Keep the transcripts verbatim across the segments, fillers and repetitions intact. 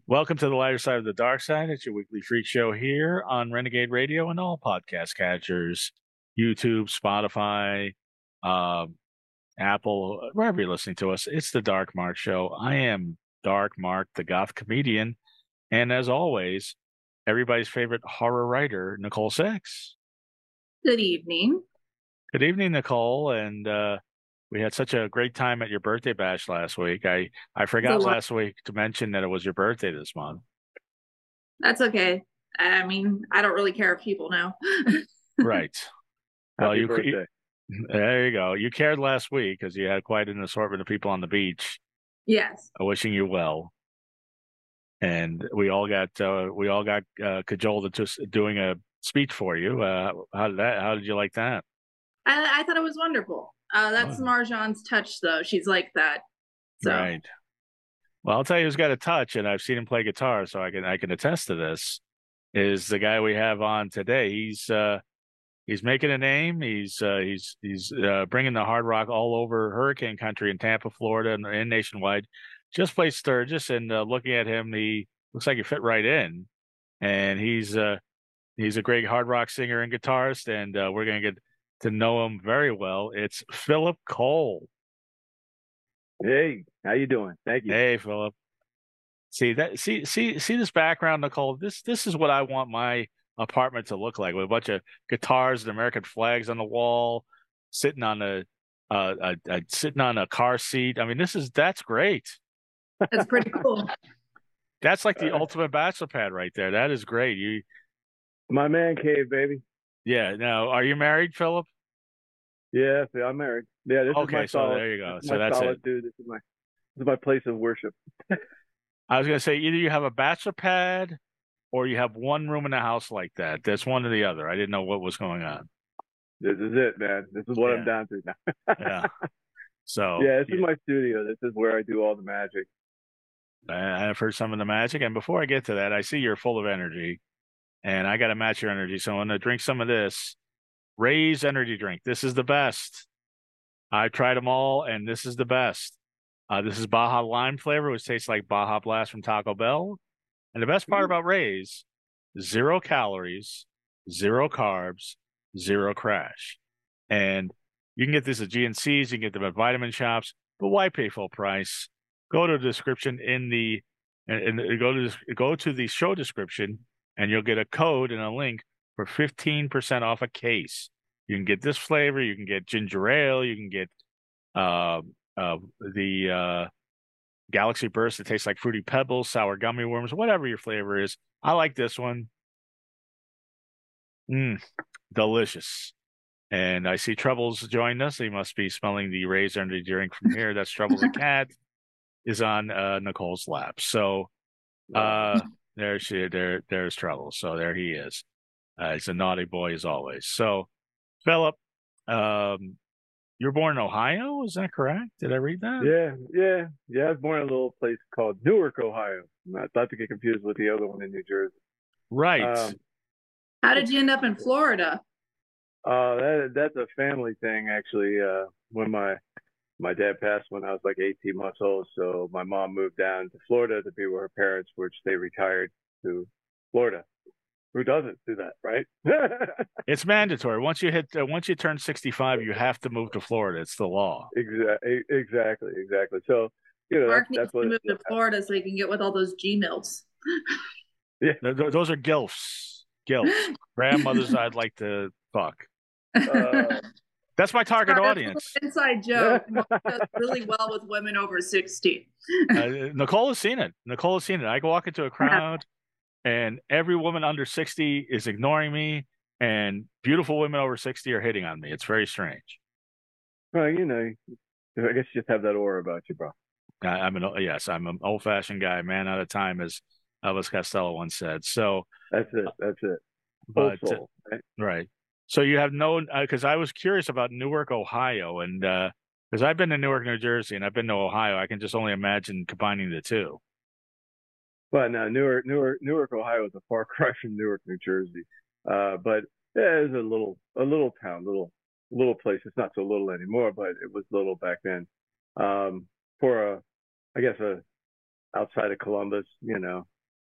Welcome to the lighter side of the dark side. It's your weekly freak show here on Renegade Radio and all podcast catchers, YouTube, Spotify, um, Apple, wherever you're listening to us. It's the Dark Mark Show. I am Dark Mark, the goth comedian, and as always, everybody's favorite horror writer, Nicole Six. Good evening. Good evening, Nicole, and uh, we had such a great time at your birthday bash last week. I I It's a forgot lot. last week to mention that it was your birthday this month. That's okay. I mean, I don't really care if people know. Right. Well, Happy you birthday. there you go. You cared last week because you had quite an assortment of people on the beach Yes. uh, wishing you well, and we all got uh, we all got uh, cajoled into s- doing a speech for you. Uh, how did that? How did you like that? I, I thought it was wonderful. Uh, that's Oh, Marjan's touch, though. She's like that. So, right. Well, I'll tell you who's got a touch, and I've seen him play guitar, so I can I can attest to this. Is the guy we have on today? He's uh, he's making a name. He's uh, he's he's uh, bringing the hard rock all over hurricane country in Tampa, Florida, and, and nationwide. Just played Sturgis, and uh, looking at him, he looks like he fit right in. And he's uh, he's a great hard rock singer and guitarist, and uh, we're gonna get to know him very well. It's Philip Cole. Hey, how you doing? Thank you. Hey, Philip. See that? See see see this background, Nicole. This this is what I want my apartment to look like, with a bunch of guitars and American flags on the wall, sitting on a uh, a, a sitting on a car seat. I mean, this is that's great. it's pretty cool. That's like the Uh, ultimate bachelor pad right there. That is great. You my man cave, baby. yeah. Now, are you married, Philip? Yeah, see, I'm married. Yeah, this is my Okay, so solid. there you This go. is So my that's it. solitude. This is my this is my place of worship. I was gonna say either you have a bachelor pad or you have one room in the house like that. That's one or the other. I didn't know what was going on. This is it, man. This is what I'm Yeah, down to now. yeah. So Yeah, this is yeah, my studio. This is where I do all the magic. I- I've heard some of the magic, and before I get to that, I see you're full of energy, and I got to match your energy. So I'm gonna drink some of this Ray's energy drink. This is the best. I've tried them all, and this is the best. Uh, this is Baja Lime flavor, which tastes like Baja Blast from Taco Bell. And the best part Mm. about Ray's, zero calories, zero carbs, zero crash. And you can get this at G N C's, you can get them at vitamin shops, but why pay full price? Go to the description in the and, and go to this, go to the show description, and you'll get a code and a link for fifteen percent off a case. You can get this flavor, you can get ginger ale, you can get uh, uh, the uh, Galaxy Burst that tastes like fruity pebbles, sour gummy worms, whatever your flavor is. I like this one. Mm, delicious. And I see Troubles joined us. He must be smelling the Ray's energy drink from here. That's Troubles the cat is on uh, Nicole's lap. So Uh, uh, there she there there's Troubles. So there he is. Uh, he's a naughty boy as always. So Philip, um, you were born in Ohio, is that correct? Did I read that? yeah, yeah, yeah. I was born in a little place called Newark, Ohio. Not, not to get confused with the other one in New Jersey. Right. Um, How did you end up in Florida? uh, that that's a family thing, actually. Uh, when my my dad passed when I was like eighteen months old. So my mom moved down to Florida to be with her parents, which they retired to Florida. Who doesn't do that, right? It's mandatory. Once you hit uh, once you turn sixty-five, you have to move to Florida. It's the law. exactly, exactly, exactly. So you know that's Mark needs that's to what. move to Florida so he can get with all those G milfs. Yeah. Th- th- those are gilfs. Gilfs. Grandmothers I'd like to fuck. Uh, That's my target Sorry, that's a little audience. inside joke. Mark does really well with women over sixty. Uh, Nicole has seen it. Nicole has seen it. I can walk into a crowd and every woman under sixty is ignoring me, and beautiful women over sixty are hitting on me. It's very strange. well, you know, I guess you just have that aura about you, bro. I, I'm an yes, I'm an old fashioned guy, man out of time, as Elvis Costello once said. So, That's it. That's it. Full but uh, soul. Right? right. So you have no, because I was curious about Newark, Ohio, and because I've been to Newark, New Jersey, and I've been to Ohio. I can just only imagine combining the two. But no, Newark, Newark, Newark, Ohio is a far cry from Newark, New Jersey. Uh, but yeah, it's a little, a little town, little, little place. It's not so little anymore, but it was little back then. Um, for a, I guess a outside of Columbus, you know,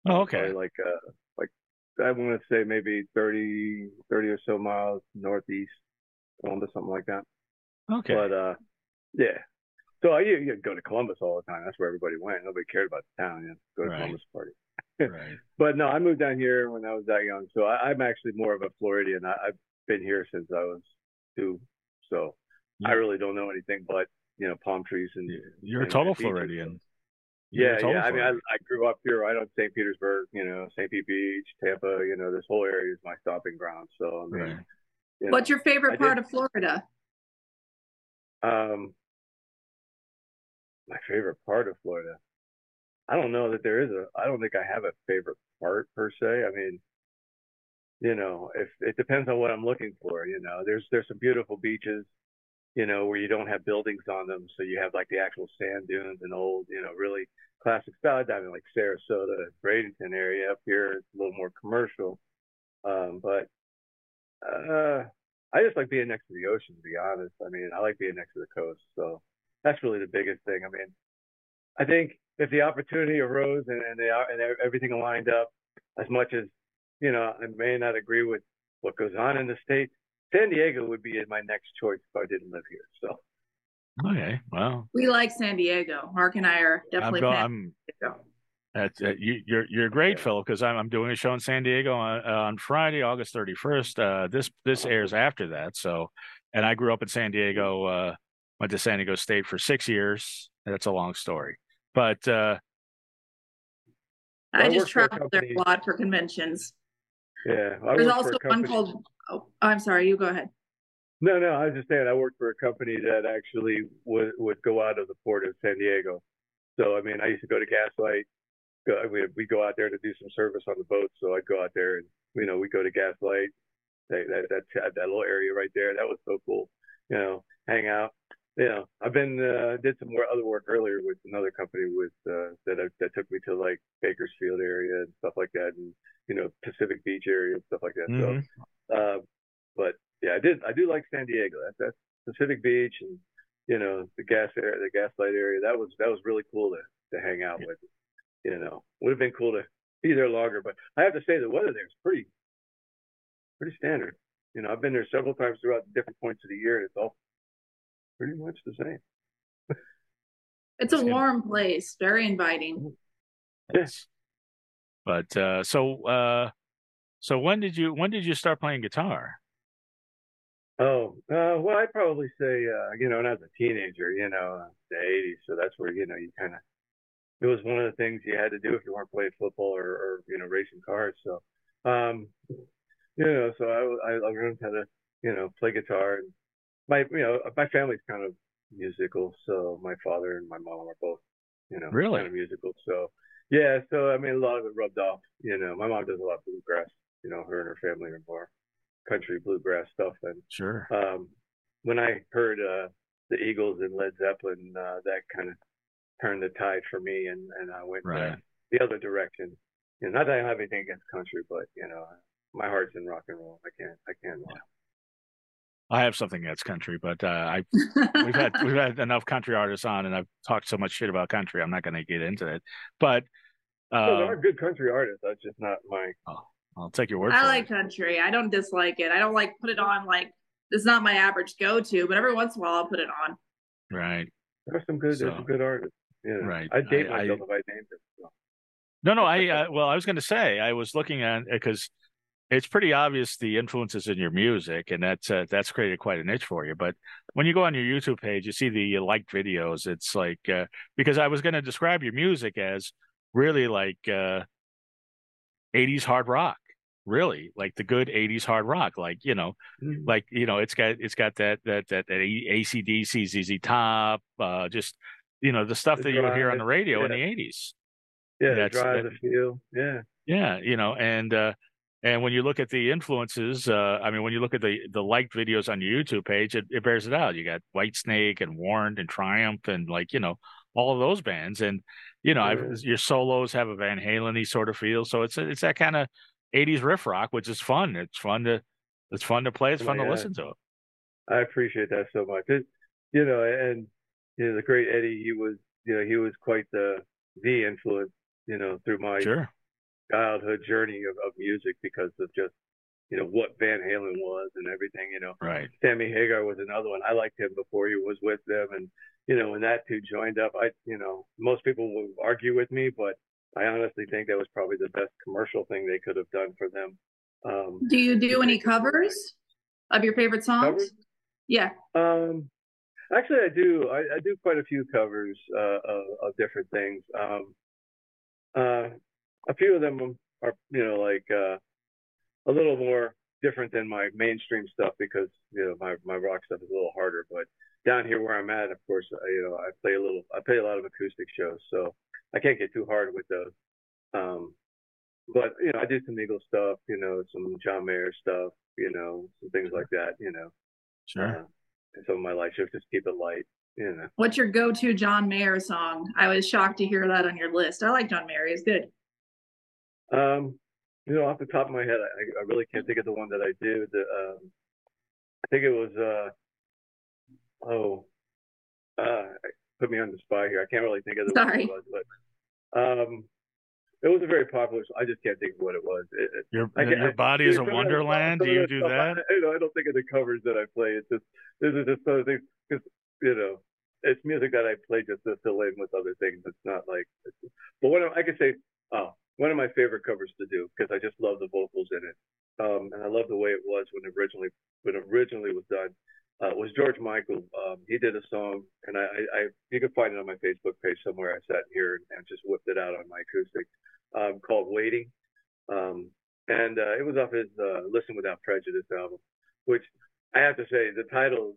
Oh, Um, okay. probably like uh like I want to say maybe thirty thirty or so miles northeast Columbus, something like that. Okay. But uh, yeah. So I you, you go to Columbus all the time. That's where everybody went. Nobody cared about the town. You know, go to Right. Columbus party. Right. But no, I moved down here when I was that young. So I, I'm actually more of a Floridian. I, I've been here since I was two. So I You, really don't know anything but you know palm trees and you're a and, total and beaches. So Floridian. You're a yeah, yeah. total I mean, I, Floridian. I grew up here right on Saint Petersburg. You know, Saint Pete Beach, Tampa. You know, this whole area is my stomping ground. So I mean, Right. you What's know, your favorite I did. part of Florida? Um, my favorite part of Florida. I don't know that there is a. I don't think I have a favorite part per se. I mean, you know, if it depends on what I'm looking for. You know, there's there's some beautiful beaches, you know, where you don't have buildings on them, so you have like the actual sand dunes and old, you know, really classic style diving like Sarasota, Bradenton area. Up here, it's a little more commercial. Um, but uh, I just like being next to the ocean, to be honest. I mean, I like being next to the coast, so that's really the biggest thing. I mean, I think if the opportunity arose and, and they are and everything lined up, as much as you know, I may not agree with what goes on in the state. San Diego would be my next choice if I didn't live here. So Okay. Well, We like San Diego. Mark and I are I'm definitely going. fans I'm. of San Diego. At, at, you, you're you're great, yeah, Phil, because I'm I'm doing a show in San Diego on uh, on Friday, August thirty-first. Uh, this this airs awesome. after that. So, and I grew up in San Diego. Uh, went to San Diego State for six years. That's a long story, but uh, Well, I I just work for a travel there a company. lot for conventions. Yeah, I There's work for a also one company. called, oh, I'm sorry, you go ahead. No, no, I was just saying I worked for a company that actually would would go out of the port of San Diego. So I mean, I used to go to Gaslight. Go, we we go out there to do some service on the boat. So I'd go out there and you know we go to Gaslight. That that that, that little area right there. That was so cool. You know, hang out. You know, I've been uh, did some more other work earlier with another company with uh, that I, that took me to like Bakersfield area and stuff like that, and you know Pacific Beach area and stuff like that. So, hmm uh, but yeah, I did I do like San Diego. That that's Pacific Beach and you know the gas area, the Gaslight area. That was that was really cool to to hang out with. You know, would have been cool to be there longer, but I have to say the weather there is pretty pretty standard. You know, I've been there several times throughout different points of the year, and it's all pretty much the same. It's a warm place, very inviting. Yeah. But uh, so uh, so when did you when did you start playing guitar? Oh, uh, well, I'd probably say, uh, you know, when I was a teenager, you know, the eighties. So that's where, you know, you kind of, it was one of the things you had to do if you weren't playing football or, or you know, racing cars. So, um, you know, so I, I learned how to, you know, play guitar. And my, you know, my family's kind of musical. So my father and my mom are both, you know, kind Really? of musical. So, yeah. So, I mean, a lot of it rubbed off. You know, my mom does a lot of bluegrass. You know, her and her family are more country bluegrass stuff. And Sure. um, when I heard uh, the Eagles and Led Zeppelin, uh, that kind of turned the tide for me, and, and I went uh, Right. the other direction. You know, not that I have anything against country, but you know, my heart's in rock and roll. I can't, I can't lie. I have something that's country, but uh, I we've had we've had enough country artists on, and I've talked so much shit about country. I'm not going to get into it, but No, there are um, good country artists. That's just not my. I'll, I'll take your word I for it. like country. I don't dislike it. I don't like put it on like it's not my average go to, but every once in a while I'll put it on. Right. There's some good. There's some So good artists. You know, right. I'd I, date I myself if I named them. So. no no I uh, well I was going to say I was looking at because it's pretty obvious the influences in your music, and that's uh, that's created quite a niche for you. But when you go on your YouTube page, you see the liked videos. It's like uh, because I was going to describe your music as really like uh, eighties hard rock, really like the good eighties hard rock, like you know, Mm-hmm. like you know, it's got it's got that that that, that A C D C, Z Z Top, uh, just you know the stuff The that you would hear on drive. the radio in Yeah. the eighties. Yeah. The That's drive. that The feel. Yeah. yeah, you know, and uh and when you look at the influences, uh I mean when you look at the the liked videos on your YouTube page, it, it bears it out. You got Whitesnake and Warrant and Triumph and like, you know, all of those bands. And you know, I've Yeah. your solos have a Van Halen-y sort of feel. So it's it's that kind of eighties riff rock, which is fun. It's fun to it's fun to play, it's Oh fun my to God. listen to. I appreciate that so much. It, you know, and you know, the great Eddie, he was, you know, he was quite the the influence, you know, through my Sure. childhood journey of, of music because of just, you know, what Van Halen was and everything, you know. Right. Sammy Hagar was another one. I liked him before he was with them. And, you know, when that two joined up, I, you know, most people will argue with me, but I honestly think that was probably the best commercial thing they could have done for them. Um, do you do any covers of your favorite songs? Covers? Yeah. Um, actually, I do. I, I do quite a few covers uh, of, of different things. Um, uh, a few of them are, you know, like uh, a little more different than my mainstream stuff because, you know, my, my rock stuff is a little harder. But down here where I'm at, of course, I, you know, I play a little, I play a lot of acoustic shows, so I can't get too hard with those. Um, but you know, I do some Eagles stuff, you know, some John Mayer stuff, you know, some things like that, you know. Sure. Uh, and some of my light shows just keep it light, you know. What's your go-to John Mayer song? I was shocked to hear that on your list. I like John Mayer; he's good. Um, you know, off the top of my head, I, I really can't think of the one that I do. The um, I think it was uh, oh, uh, put me on the spot here. I can't really think of the Sorry. one it was, but um, it was a very popular. I just can't think of what it was. It, it, Your I your I, body is a wonderland. Do you do stuff, that? I, you know, I don't think of the covers that I play. It's just this is just other things because you know it's music that I play just to fill in with other things. It's not like. It's, but one of, I could say, oh, one of my favorite covers to do because I just love the vocals in it, um, and I love the way it was when it originally when it originally was done. Uh, was George Michael. Um, he did a song, and I, I, I you can find it on my Facebook page somewhere. I sat here and just whipped it out on my acoustic, um, called "Waiting," um, and uh, it was off his uh, "Listen Without Prejudice" album, which I have to say the title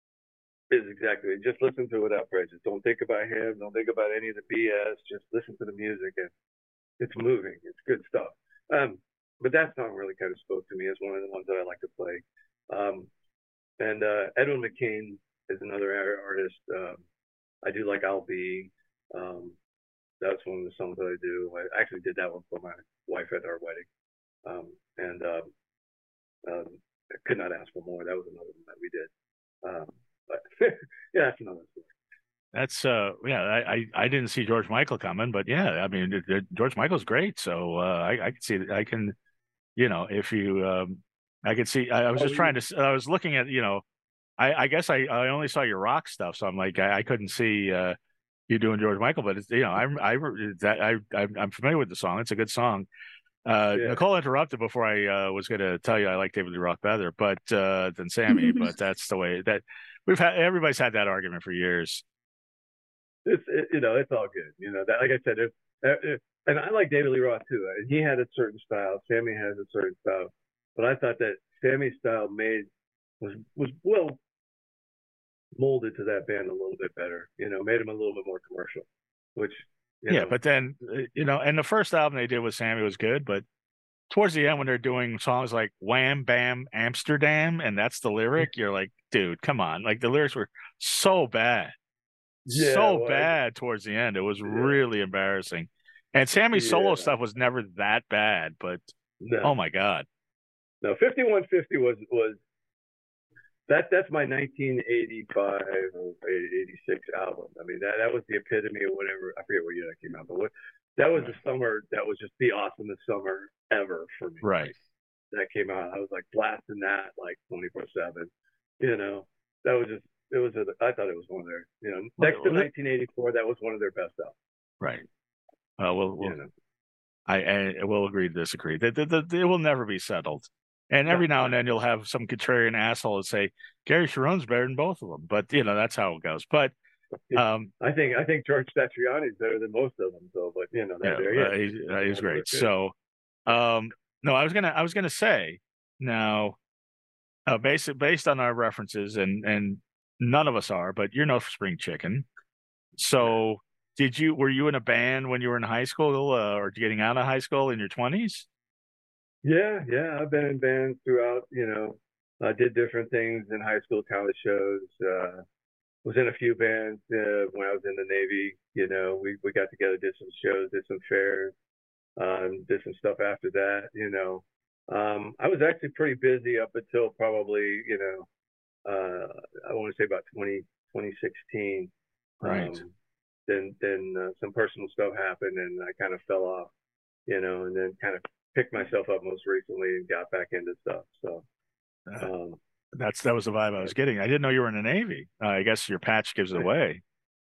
is exactly it. Just listen to it without prejudice. Don't think about him. Don't think about any of the B S. Just listen to the music, and it's moving. It's good stuff. Um, but that song really kind of spoke to me as one of the ones that I like to play. Um, And uh, Edwin McCain is another artist. Um, I do like "I'll Be." Um, that's one of the songs that I do. I actually did that one for my wife at our wedding, um, and um, um, I could not ask for more. That was another one that we did. Um, but yeah, that's another story. That's uh yeah I, I I didn't see George Michael coming, but yeah, I mean it, it, George Michael's great, so uh, I I can see I can you know if you um I could see I, I was Oh, just trying to I was looking at you know I I guess I I only saw your rock stuff, so I'm like I, I couldn't see uh you doing George Michael, but it's you know I'm I that I I'm familiar with the song. It's a good song. Uh, yeah. Nicole interrupted before I uh, was going to tell you I like David Lee Roth better, but uh, than Sammy. But that's the way that we've had. Everybody's had that argument for years. It's it, you know it's all good. You know that like I said, it, it, and I like David Lee Roth too. He had a certain style. Sammy has a certain style, but I thought that Sammy's style made was was well molded to that band a little bit better. You know, made him a little bit more commercial, which you Yeah, know, but then uh, you know, and the first album they did with Sammy was good, but towards the end when they're doing songs like Wham Bam Amsterdam and that's the lyric, you're like, dude, come on. Like the lyrics were so bad. yeah, So well, bad towards the end. It was yeah, really embarrassing. And Sammy's solo yeah, stuff was never that bad, but oh no, my God. no, fifty-one fifty was was that that's my nineteen eighty-five or eighty-six album. I mean, that that was the epitome of whatever. I forget what year that came out, but what that was Right. the summer. That was just the awesomest summer ever for me. Right. That came out. I was like blasting that like twenty-four seven. You know, that was just it was. A, I thought it was one of their. You know, next to nineteen eighty-four, that was one of their best albums. Right. Uh, we'll, we'll You know. I, I will agree to disagree. That it will never be settled. And every now and then you'll have some contrarian asshole say Gary Sharon's better than both of them. But you know that's how it goes. But um, I think I think George Satriani is better than most of them. So, but you know, that, yeah, there uh, he is. he's, uh, he's great. So, um, no, I was gonna I was gonna say now, uh, based based on our references, and and none of us are, but you're no spring chicken. So, did you were you in a band when you were in high school, uh, or getting out of high school in your twenties? Yeah, yeah. I've been in bands throughout. You know, I did different things in high school, college shows. Uh, was in a few bands uh, when I was in the Navy. You know, we we got together, did some shows, did some fairs, um, did some stuff after that. You know, um, I was actually pretty busy up until probably you know, uh, I want to say about twenty, twenty sixteen. Right. Um, then then uh, some personal stuff happened, and I kind of fell off. you know, and then kind of picked myself up most recently and got back into stuff. So, Uh, um, that's that was the vibe I was getting. I didn't know you were in the Navy. Uh, I guess your patch gives it away.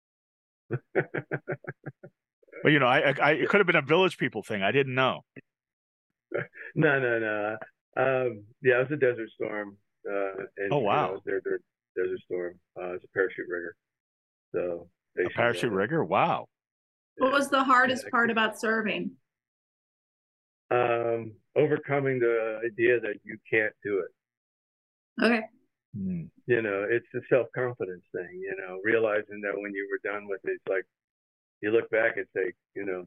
But you know, I, I, I it could have been a Village People thing. I didn't know. no, no, no. Um, yeah, it was a Desert Storm. Uh, and, Oh you know, I wow, was there during Desert Storm. Uh, it's a parachute rigger. So, a stationed parachute there. rigger. Wow. What was the hardest Yeah. part about serving? Um, overcoming the idea that you can't do it. Okay. Hmm. You know, it's the self confidence thing. You know, realizing that when you were done with it, it's like you look back and say, you know,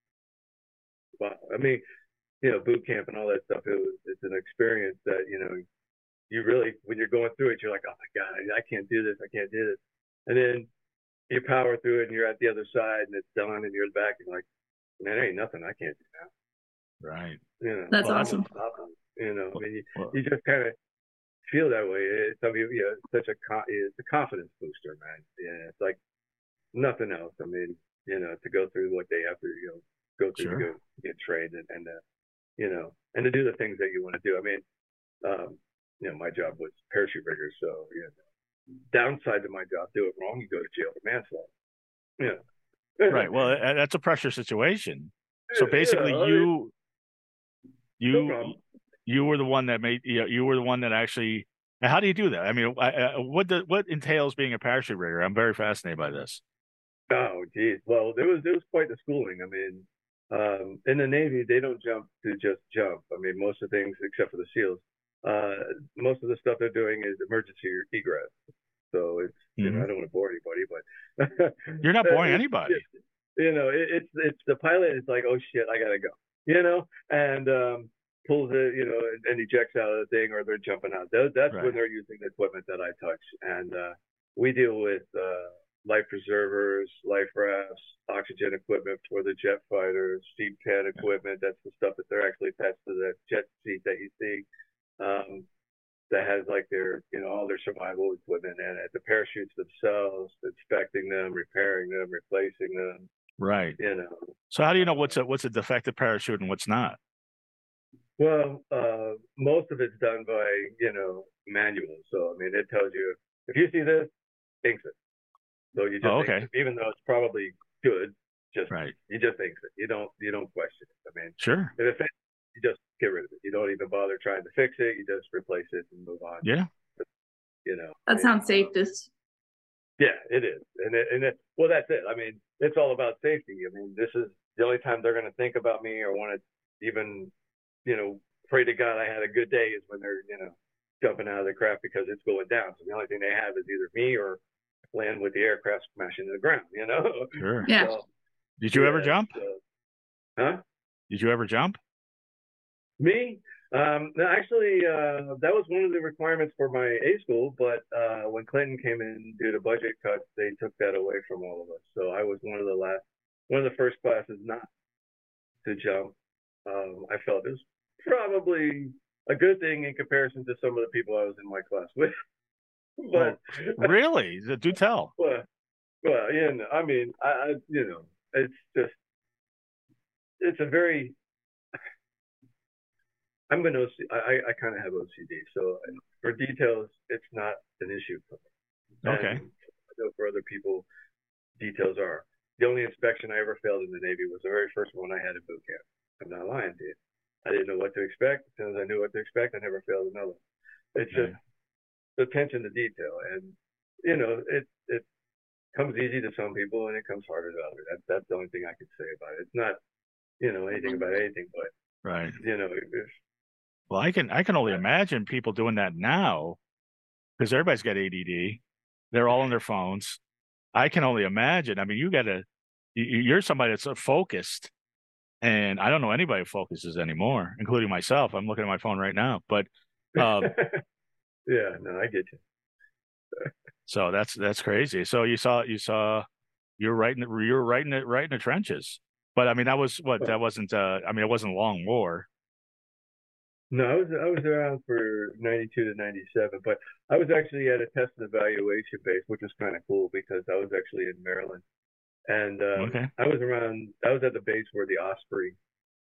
well, I mean, you know, boot camp and all that stuff. It was, it's an experience that you know, you really when you're going through it, you're like, oh my god, I, I can't do this, I can't do this, and then you power through it, and you're at the other side, and it's done, and you're back, and you're like, man, there ain't nothing I can't do now. Right. You know, That's Well, that's- awesome. you know, I mean, you, Well, you just kind of feel that way. It's, I mean, you know, it's such a co- it's a confidence booster, man. Yeah, it's like nothing else. I mean, you know, to go through what they have to, you know, go through Sure. to go get trained and, and uh, you know, and to do the things that you want to do. I mean, um, you know, my job was parachute rigger, so you know, downside to my job, do it wrong, you go to jail for manslaughter. Yeah. right. Well, uh, that's a pressure situation. So Yeah, basically, I mean, you no you problem. you were the one that made you, know, you were the one that actually. Now, how do you do that? I mean, I, I, what the, what entails being a parachute rigger? I'm very fascinated by this. Oh, geez. Well, there was it was quite the schooling. I mean, um, in the Navy, they don't jump to just jump. I mean, most of the things, except for the SEALs, uh, most of the stuff they're doing is emergency egress. So it's you know Mhm. I don't want to bore anybody, but You're not boring it's- anybody. You know, it, it's it's the pilot is like, oh shit, I gotta go. You know, and um, pulls it, you know, and, and ejects out of the thing, or they're jumping out. Those, that's Right. when they're using the equipment that I touch, and uh, we deal with uh, life preservers, life rafts, oxygen equipment for the jet fighters, seat pad equipment. That's the stuff that they're actually attached to the jet seat that you see. Um, that has like their, you know, all their survival equipment in it. The parachutes themselves, inspecting them, repairing them, replacing them. Right. You know. So how do you know what's a what's a defective parachute and what's not? Well, uh, most of it's done by, you know, manual. So, I mean, it tells you, if you see this, inks it. So you just, Oh, inks okay. it. Even though it's probably good, just, Right. you just inks it. You don't, you don't question it. I mean, Sure. if it fits, you just get rid of it. You don't even bother trying to fix it. You just replace it and move on. Yeah. You know. That And, sounds uh, safest. Yeah, it is. And it, and it, well, that's it. I mean, it's all about safety. I mean, this is the only time they're going to think about me or want to even, you know, pray to God I had a good day is when they're, you know, jumping out of the craft because it's going down. So the only thing they have is either me or land with the aircraft smashing to the ground, you know? Sure. Yeah. So, Did you ever yeah, jump? so- huh? Did you ever jump? Me? Um, no, actually, uh, that was one of the requirements for my A school, but uh, when Clinton came in due to budget cuts, they took that away from all of us. So I was one of the last, one of the first classes not to jump. Um, I felt it was probably a good thing in comparison to some of the people I was in my class with. But Really? Do tell. well, well, you know, I mean, I, I, you know, it's just, it's a very I'm an O C. I, I kind of have O C D, so for details, it's not an issue for me. Okay. And I know for other people, details are. The only inspection I ever failed in the Navy was the very first one I had at boot camp. I'm not lying to you. I didn't know what to expect. As soon as I knew what to expect, I never failed another. It's just the attention to detail, and you know, it it comes easy to some people and it comes harder to others. That, that's the only thing I can say about it. It's not, you know, anything about anything, but Right. you know, if, Well, I can I can only imagine people doing that now because everybody's got A D D. They're all on their phones. I can only imagine. I mean, you got to you, you're somebody that's so focused, and I don't know anybody who focuses anymore, including myself. I'm looking at my phone right now, but um, yeah, no, I get you. so that's that's crazy. So you saw you saw you're right in the, you're right in it right in the trenches. But I mean, that was what that wasn't. Uh, I mean, it wasn't a long war. No, I was I was around for ninety-two to ninety-seven, but I was actually at a test and evaluation base, which was kind of cool because I was actually in Maryland, and um, Okay. I was around. I was at the base where the Osprey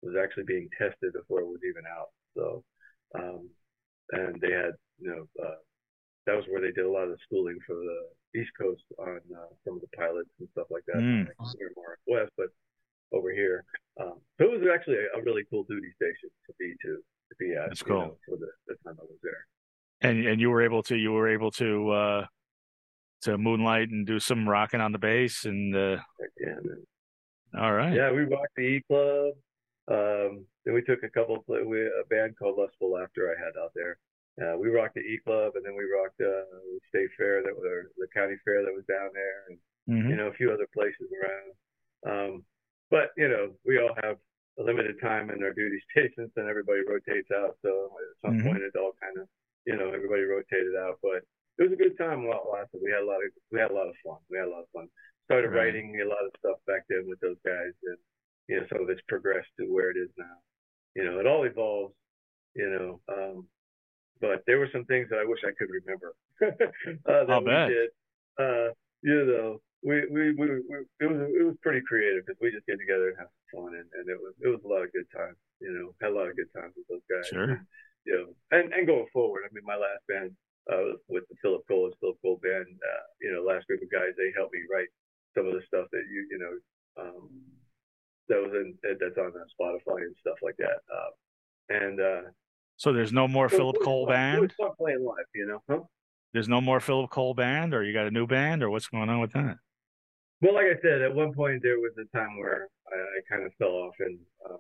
was actually being tested before it was even out. So, um, and they had, you know, uh, that was where they did a lot of the schooling for the East Coast on uh, some of the pilots and stuff like that. Mm. Like more west, but over here. Um, so it was actually a, a really cool duty station to be to to be at. That's cool. You know, for the, the time I was there. And and you were able to you were able to uh, to moonlight and do some rocking on the bass and. Uh... Yeah, man. All right. Yeah, we rocked the E Club. Um, then we took a couple of we, a band called Lustful Laughter I had out there. Uh, we rocked the E Club, and then we rocked uh, the State Fair that was the county fair that was down there, and mm-hmm. you know a few other places around. Um, but you know we all have a limited time in our duty stations, and everybody rotates out. So at some mm-hmm. point it all kind of you know everybody rotated out, but it was a good time while it lasted. We had a lot of we had a lot of fun. We had a lot of fun. Started right. writing a lot of stuff back then with those guys, and you know some of it's progressed to where it is now. You know it all evolves. You know. Um, But there were some things that I wish I could remember uh, that I'll we bet. did. Uh, you know, we, we, we, we it was it was pretty creative because we just get together and have fun, and, and it was it was a lot of good times. You know, had a lot of good times with those guys. Sure. And, you know, and, and going forward, I mean, my last band uh, with the Philip Cole, Philip Cole band. Uh, you know, last group of guys, they helped me write some of the stuff that you you know um, that was in that's on Spotify and stuff like that. Uh, and uh, So there's no more so Philip Cole fun. band? It was fun playing live, you know? Huh? There's no more Philip Cole band, or you got a new band, or what's going on with that? Well, like I said, at one point there was a time where I, I kind of fell off, and um,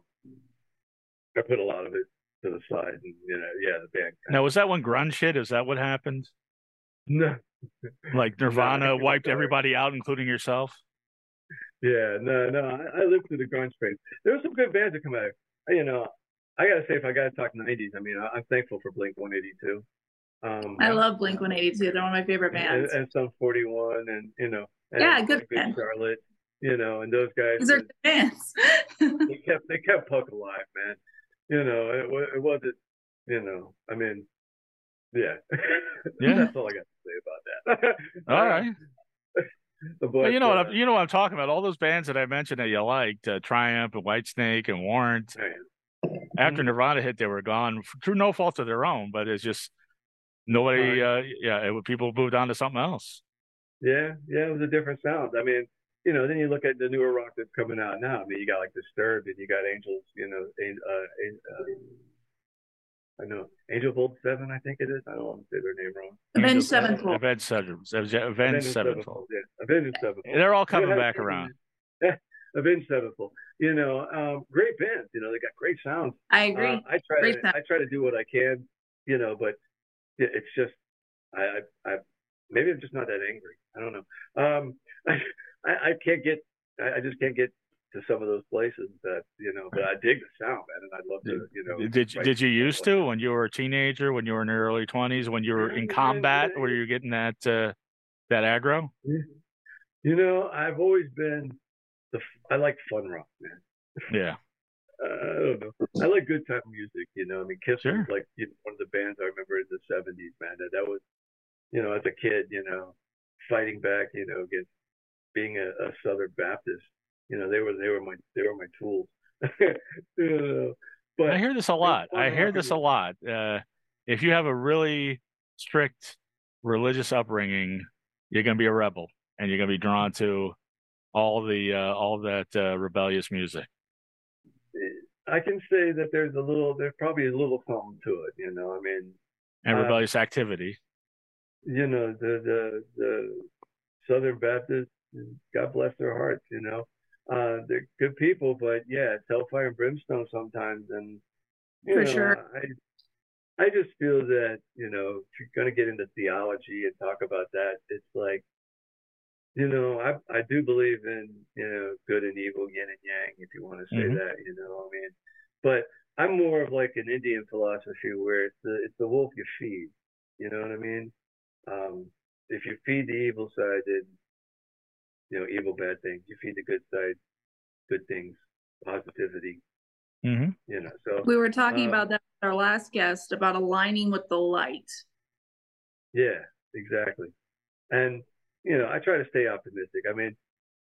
I put a lot of it to the side, and you know, yeah, the band. Now, was that when grunge hit? Is that what happened? No. Like Nirvana no, wiped everybody out, including yourself? Yeah, no, no. I, I lived through the grunge phase. There were some good bands that come out. You know, I gotta say, if I gotta talk nineties, I mean, I, I'm thankful for Blink one eighty-two. Um, I love Blink one eighty-two. They're one of my favorite bands. And, and some forty-one, and you know, and yeah, good Big band. Charlotte, you know, and those guys. These are good bands. they kept they kept Puck alive, man. You know, it, it wasn't. You know, I mean, yeah, yeah. That's all I got to say about that. All right. But, well, you know uh, what I'm, you know what I'm talking about. All those bands that I mentioned that you liked, uh, Triumph and Whitesnake and Warrant. Man. After Nirvana hit, they were gone through no fault of their own, but it's just nobody. Uh, yeah, it, people moved on to something else. Yeah, yeah, it was a different sound. I mean, you know, then you look at the newer rock that's coming out now. I mean, you got like Disturbed, and you got Angels. You know, uh, uh, I know Angel Volt Seven, I think it is. I don't want to say their name wrong. Avenged Sevenfold. Avenged Sevenfold. Avenged Sevenfold. Yeah, Avenged Sevenfold. They're all coming back around. Yeah, Avenged Sevenfold. You know, um, great bands. You know, they got great sounds. I agree. Uh, I try great to, I try to do what I can. You know, but it's just, I, I, I maybe I'm just not that angry. I don't know. Um, I, I can't get, I, I just can't get to some of those places that, you know, but I dig the sound, man, and I'd love to, you know. Did did you used to when you were a teenager, when you were in your early twenties, when you were in combat, were you getting that uh, that aggro? You know, I've always been the I like fun rock, man. Yeah. uh, I don't know. I like good time music, you know. I mean, Kiss sure. was like you know, one of the bands I remember in the seventies, man. That that was, you know, as a kid, you know, fighting back, you know, against being a, a Southern Baptist. You know, they were they were my they were my tools. you know, but I hear this a lot. I hear this a lot. Uh, if you have a really strict religious upbringing, you're going to be a rebel, and you're going to be drawn to all the uh, all that uh, rebellious music. I can say that there's a little, there's probably a little something to it. You know, I mean, and uh, rebellious activity. You know, the the the Southern Baptists, God bless their hearts. You know. Uh, they're good people, but yeah, it's hellfire and brimstone sometimes. And you for know, sure, I I just feel that you know if you're gonna get into theology and talk about that, it's like you know I I do believe in you know good and evil, yin and yang, if you want to say mm-hmm. that. You know, I mean, but I'm more of like an Indian philosophy where it's the it's the wolf you feed. You know what I mean? Um, if you feed the evil side, then you know, evil, bad things. You feed the good side, good things, positivity. Mm-hmm. You know, so we were talking um, about that with our last guest about aligning with the light. Yeah, exactly. And you know, I try to stay optimistic. I mean,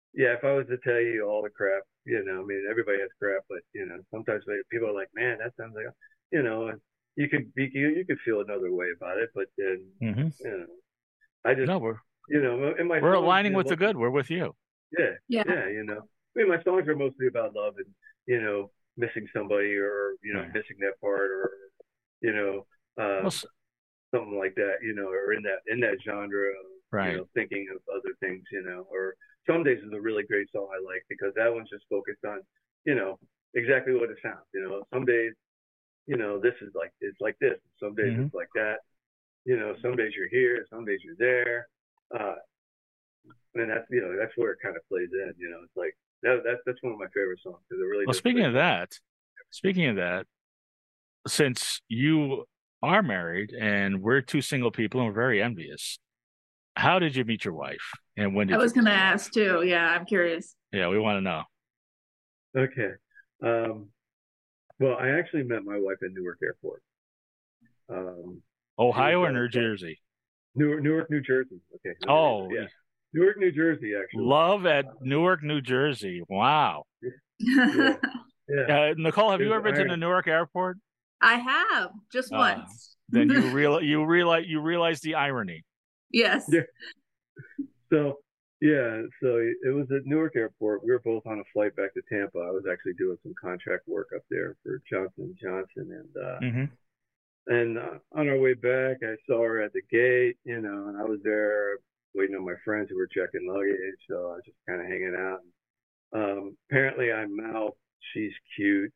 yeah, if I was to tell you all the crap, you know, I mean, everybody has crap, but you know, sometimes they, people are like, man, that sounds like, you know, and you could be, you, you could feel another way about it, but then, Mm-hmm. you know, I just, No, we're you know, in my we're songs, aligning you know, with the good. We're with you. yeah, Yeah. yeah, you know, I mean, my songs are mostly about love and, you know, missing somebody or, you know, Right. missing that part or, you know, uh, Well, s- something like that, you know, or in that, in that genre of, right. you know, thinking of other things, you know, or Some Days is a really great song I like because that one's just focused on, you know, exactly what it sounds, you know, some days, you know, this is like, it's like this. Some days Mm-hmm. it's like that, you know, some days you're here, some days you're there. Uh, and that's, you know, that's where it kind of plays in, you know, it's like, that, that's, that's one of my favorite songs because it really Well, does speaking play. of that, speaking of that, since you are married and we're two single people and we're very envious, how did you meet your wife and when I did was you? gonna ask too. Yeah, I'm curious. Yeah, we want to know. Okay. Um, well, I actually met my wife at Newark Airport. Um, Ohio or uh, New Jersey? Newark, Newark, New Jersey. Okay. Oh, Yeah. Newark, New Jersey, actually. love at Newark, New Jersey. Wow. Yeah. Yeah. Uh, Nicole, have you There's ever been to the iron- Newark airport? I have just Uh, once. Then you real you realize you realize the irony. Yes. Yeah. So, yeah. So it was at Newark Airport. We were both on a flight back to Tampa. I was actually doing some contract work up there for Johnson and Johnson. And, uh, Mm-hmm. and uh, on our way back, I saw her at the gate, you know, and I was there waiting on my friends who were checking luggage. So I was just kind of hanging out. Um, apparently, I mouthed, "She's cute,"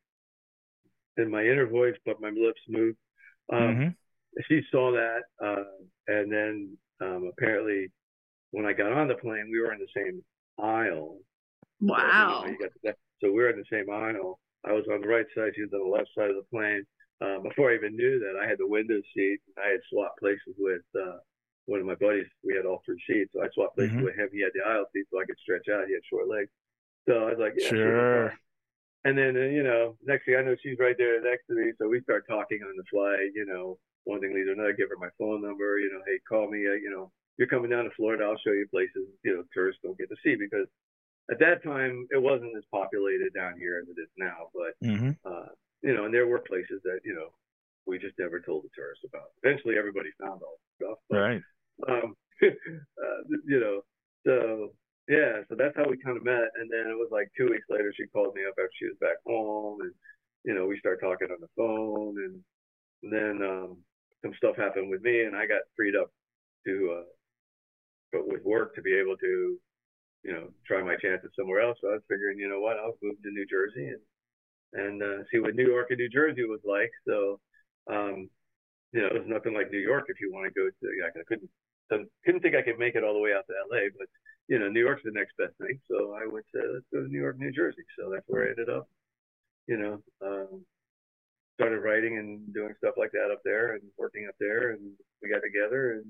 in my inner voice, but my lips moved. Um, Mm-hmm. she saw that, uh, and then um, apparently, when I got on the plane, we were in the same aisle. Wow. So, you know, you got the, so we were in the same aisle. I was on the right side; she was on the left side of the plane. Uh, before I even knew that, I had the window seat. I had swapped places with uh, one of my buddies. We had all three seats, so I swapped places Mm-hmm. with him. He had the aisle seat, so I could stretch out. He had short legs. So I was like, yeah, Sure. fine. And then, uh, you know, next thing I know, she's right there next to me. So we start talking on the flight, you know, one thing leads to another, give her my phone number, you know, hey, call me, uh, you know, you're coming down to Florida, I'll show you places, you know, tourists don't get to see because at that time it wasn't as populated down here as it is now. But, Mm-hmm. uh, you know, and there were places that, you know, we just never told the tourists about. Eventually everybody found all the stuff. But, Right. um, uh, you know, so yeah, so that's how we kind of met. And then it was like two weeks later, she called me up after she was back home, and you know, we started talking on the phone, and then um, some stuff happened with me, and I got freed up to uh, go with work to be able to, you know, try my chances somewhere else. So I was figuring, you know what, I'll move to New Jersey and and uh, see what New York and New Jersey was like. So, um, you know, there's nothing like New York if you want to go to. Like, I couldn't couldn't think I could make it all the way out to L A, but you know, New York's the next best thing. So I went to let's go to New York, New Jersey. So that's where I ended up. You know, um, started writing and doing stuff like that up there and working up there, and we got together. And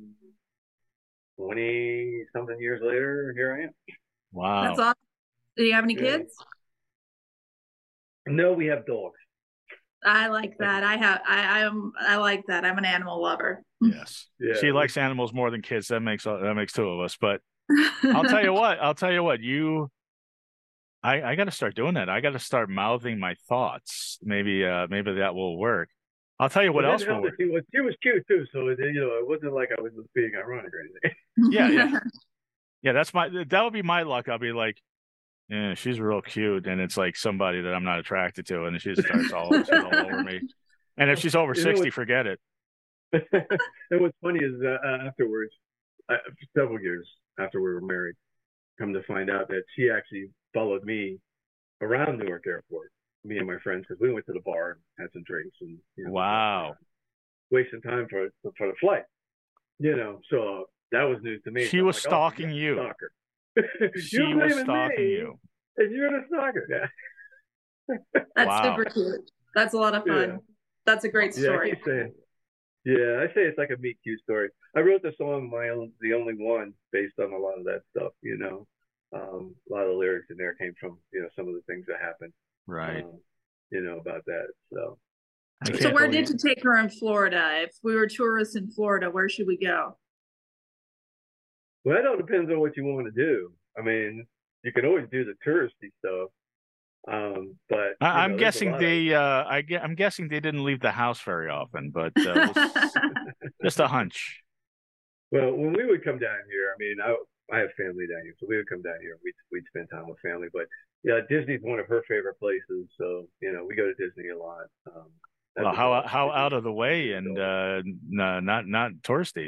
twenty something years later, here I am. Wow. That's awesome. Do you have any Yeah. kids? No, we have dogs. I like that. I have. I. I'm. I like that. I'm an animal lover. Yes. Yeah. She likes animals more than kids. That makes that makes two of us. But I'll tell you what. I'll tell you what. You, I, I got to start doing that. I got to start mouthing my thoughts. Maybe, uh, maybe that will work. I'll tell you what Well, else that will helped work. that She was, she was cute too, so it, you know, it wasn't like I was just being ironic or anything. Yeah, yeah, yeah. That's my. That would be my luck. I'll be like, yeah, she's real cute, and it's like somebody that I'm not attracted to, and she starts all, she's all over me. And if she's over You know sixty, what- forget it. And what's funny is uh, afterwards, uh, several years after we were married, come to find out that she actually followed me around Newark Airport, me and my friends, because we went to the bar and had some drinks and you know, Wow. wasting time for for the flight. You know, so that was news to me. She So was like, stalking oh, you. Stalker. She You're was blaming stalking me, you. and you're the stalker. Yeah. That's Wow. super cute. That's a lot of fun. Yeah. That's a great Yeah, I story. keep saying. Yeah, I say it's like a meet cute story. I wrote the song "My Own," the only one, based on a lot of that stuff. You know, um, a lot of the lyrics in there came from you know some of the things that happened. Right. Um, you know about that. So. I So can't where believe- did you take her in Florida? If we were tourists in Florida, where should we go? Well, that all depends on what you want to do. I mean, you can always do the touristy stuff. Um, but you I, I'm know, there's a guessing lot of they. Uh, I ge- I'm guessing they didn't leave the house very often, but uh, this just a hunch. well, when we would come down here, I mean, I I have family down here, so we would come down here. We'd we'd spend time with family. But yeah, Disney's one of her favorite places, so you know, we go to Disney a lot. Um, as Well, how adults, how we do out of the when way we're and adults. uh, n- not not touristy.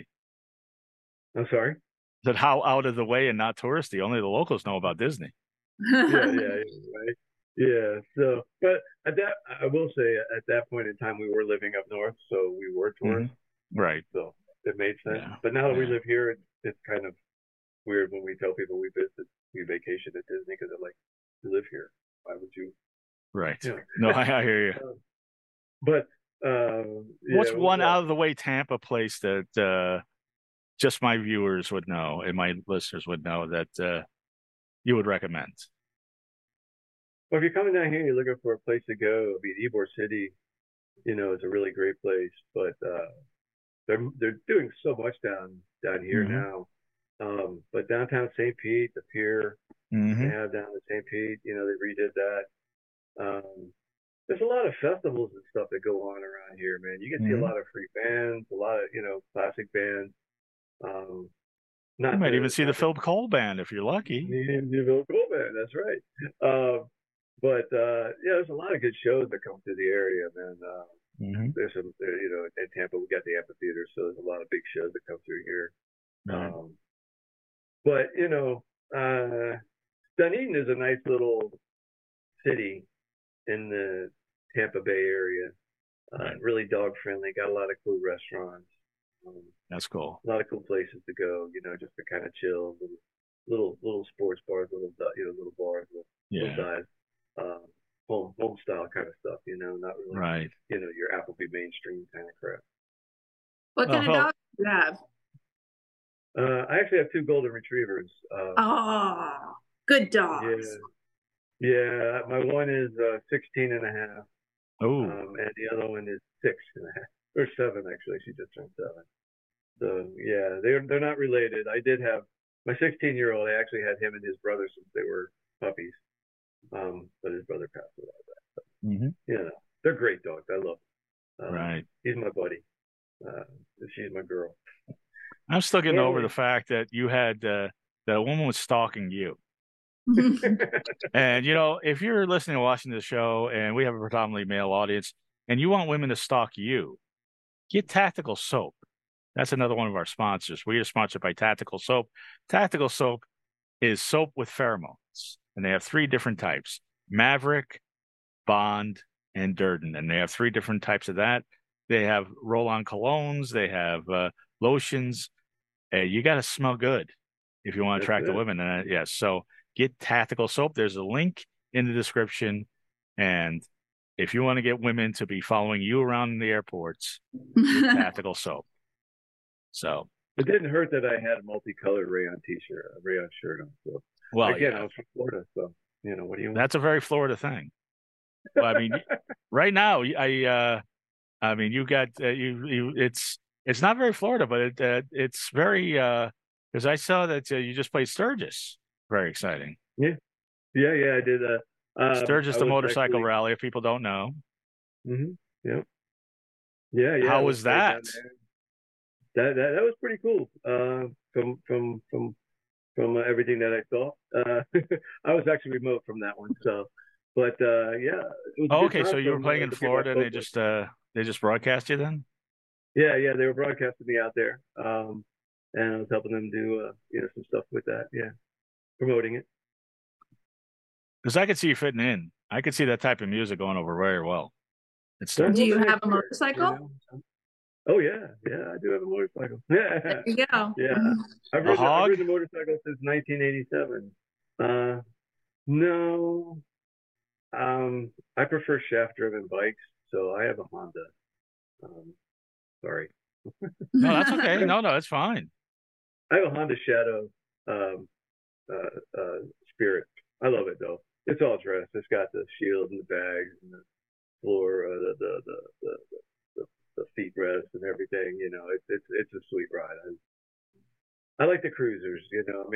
I'm sorry. That how out of the way and not touristy. Only the locals know about Disney. Yeah, yeah, yeah, right. Yeah. So, but at that, I will say, at that point in time, we were living up north, so we were Hmm. tourists, Right. so it made sense. Yeah. But now that we Yeah. live here, it, it's kind of weird when we tell people we visit, we vacation at Disney because they're like, "You live here. Why would you?" Right. You No, know. I, I hear you. Um, but um, What's yeah, one well, out of the way Tampa place that uh, just my viewers would know and my listeners would know that uh, you would recommend? well, if you're coming down here, and you're looking for a place to go. I mean, Ybor City, you know, is a really great place, but uh, they're they're doing so much down down here Hmm. now. Um, but downtown Saint Pete, the pier they Hmm. have down in Saint Pete, you know, they redid that. Um, there's a lot of festivals and stuff that go on around here, man. You can see a Hmm. lot of free bands, a lot of you know classic bands. Um, You not might even the see the not the Phil Cole band if you're lucky. New Cool band, that's right. Um, but uh, yeah, there's a lot of good shows that come through the area, man. Uh, Hmm. there's some, there, you know, in Tampa we got the amphitheater, so there's a lot of big shows that come through here. Right. Um, but you know, uh, Dunedin is a nice little city in the Tampa Bay area. Uh, Right. really dog friendly. Got a lot of cool restaurants. Um, That's cool. a lot of cool places to go. You know, just to kind of chill. Little, little, little sports bars, little, you know, little bars, little, little Yeah. dives, um, home, home style kind of stuff. You know, not really, Right. you know, your Applebee mainstream kind of crap. What Well, kind of Phil, dog do you have? Uh, I actually have two golden retrievers. Um, Oh, good dogs. yeah, yeah. My one is uh, sixteen and a half, oh, um, and the other one is six and a half, or seven actually. She just turned seven. So yeah, they're they're not related. I did have my sixteen year old. I actually had him and his brother since they were puppies, um, but his brother passed away. hmm You know, they're great dogs. I love them. Um, right. he's my buddy. Uh, she's my girl. I'm still getting over the Anyway, fact that you had uh, that a woman was stalking you. And you know, if you're listening and watching this show, and we have a predominantly male audience, and you want women to stalk you, get Tactical Soap. That's another one of our sponsors. We are sponsored by Tactical Soap. Tactical Soap is soap with pheromones, and they have three different types: Maverick, Bond, and Durden. And they have three different types of that. They have roll-on colognes. They have uh, lotions. Uh, you got to smell good if you want to that's attract the it. women. And uh, yes, so get Tactical Soap. There's a link in the description. And if you want to get women to be following you around in the airports, get Tactical Soap. So, It didn't hurt that I had a multicolored rayon T-shirt, a rayon shirt on. So well, again, I yeah, was from Florida, so you know what do you want? that's a very Florida thing. Well, I mean, right now, I, uh, I mean, you got uh, you, you. It's it's not very Florida, but it uh, it's very uh, because I saw that uh, you just played Sturgis. Very exciting. Yeah, yeah, yeah. I did. Uh, um, Sturgis, I the was motorcycle actually. rally. If people don't know, Mm-hmm, yeah, yeah, yeah. I how was was right that? down there. That that that was pretty cool. Uh, from from from from uh, everything that I saw, uh, I was actually remote from that one. So, but uh, yeah, it was a Oh, good okay, so time you were from playing uh, in the people I Florida, and they spoke with. just uh they just broadcast you then? Yeah, yeah, they were broadcasting me out there, um, and I was helping them do uh, you know some stuff with that. Yeah, promoting it. Because I could see you fitting in. I could see that type of music going over very well at That's Do Sturgis. what you they have a hear, you motorcycle? know. Oh yeah, yeah, I do have a motorcycle. There Yeah, you go. yeah. I've A ridden I've hog? ridden a motorcycle since nineteen eighty-seven. Uh, no, um, I prefer shaft-driven bikes, so I have a Honda. Um, sorry, No, that's okay. No, no, that's fine. I have a Honda Shadow um, uh, uh, Spirit. I love it though. It's all dressed. It's got the shield and the bags and the floor, uh, the, the, the the the the feet rest and everything. You know, it's it's it's a sweet ride. I, I like the cruisers. You know, I mean,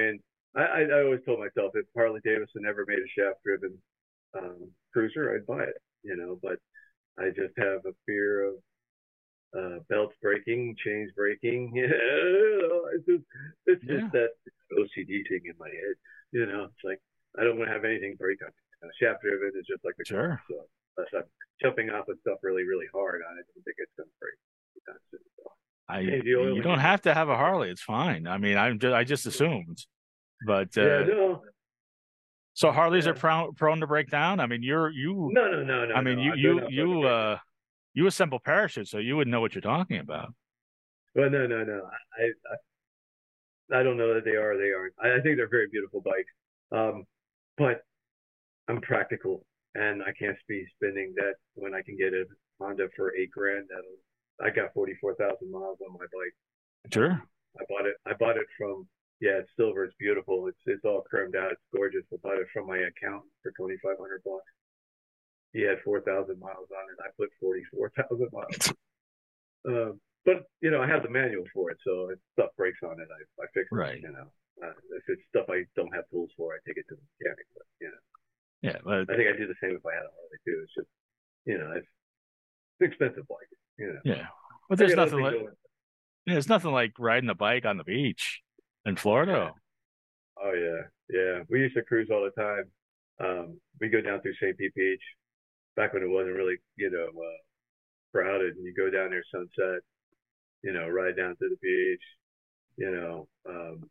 I, I, I always told myself if Harley Davidson ever made a shaft-driven um, cruiser, I'd buy it. You know, but I just have a fear of uh, belts breaking, chains breaking. You know, it's just, it's Yeah. just that O C D thing in my head. You know, it's like I don't want to have anything break on me. Uh, shaft driven is just like the Sure. car. So unless I'm jumping off of stuff really, really hard on it, I don't think it's going to break. So, I change the oil you don't again. have to have a Harley. It's fine. I mean, I'm just I just assumed, but uh, Yeah, no, so Harleys yeah. are prone prone to break down. I mean, you're you. no, no, no, no. I mean, no. you They're you not prone to you break uh you assemble parachutes, so you would know what you're talking about. Well, no, no, no. I, I, I don't know that they are. Or they aren't. I, I think they're very beautiful bikes. Um, but I'm practical, and I can't be spending that when I can get a Honda for eight grand. That'll. I got forty-four thousand miles on my bike. Sure. Um, I bought it. I bought it from. Yeah, it's silver. It's beautiful. It's it's all chromed out. It's gorgeous. I bought it from my accountant for twenty-five hundred bucks. He had four thousand miles on it. I put forty-four thousand miles. Um, but you know, I have the manual for it, so if stuff breaks on it, I I fix it. Right. You know, uh, if it's stuff I don't have tools for, I take it to the mechanic. But you know, Yeah, but I think I do the same if I had a Harley too. It's just you know, it's, it's expensive bike. You know, yeah, but there's I got other nothing things like going. yeah, there's nothing like riding a bike on the beach in Florida. Oh yeah, yeah. We used to cruise all the time. Um, we go down through Saint Pete Beach back when it wasn't really you know uh, crowded, and you go down there sunset. You know, ride down to the beach. You know, um,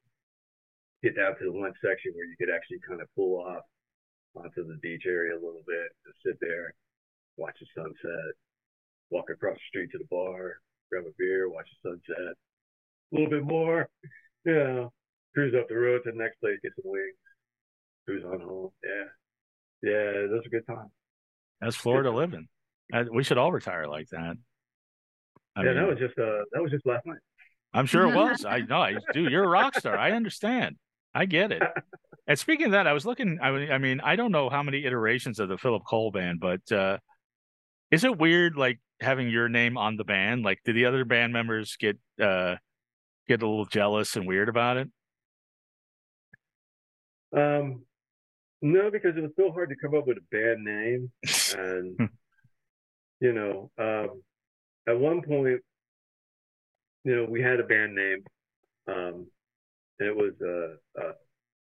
get down to the one section where you could actually kind of pull off onto the beach area a little bit, just sit there, watch the sunset, walk across the street to the bar, grab a beer, watch the sunset, a little bit more, you know, cruise up the road to the next place, get some wings, cruise on home. Yeah, yeah, those are good times. That's Florida living. Uh, We should all retire like that. I yeah, mean, that was just uh, that was just last night. I'm sure it was. I know. I do. You're a rock star. I understand. I get it. And speaking of that, I was looking. I, mean- I mean, I don't know how many iterations of the Philip Cole band, but uh, is it weird, like having your name on the band? Like, do the other band members get uh, get a little jealous and weird about it? Um, no, because it was so hard to come up with a band name, and you know, um, at one point, you know, we had a band name, um, and it was uh, uh,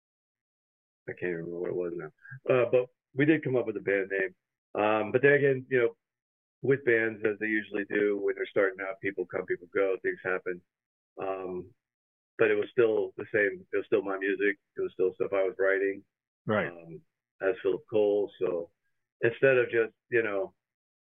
I can't remember what it was now, uh, but we did come up with a band name. Um, but then again, you know, with bands as they usually do when they're starting out, people come, people go, things happen. Um, but it was still the same. It was still my music. It was still stuff I was writing. Right. Um, as Philip Cole. So instead of just you know,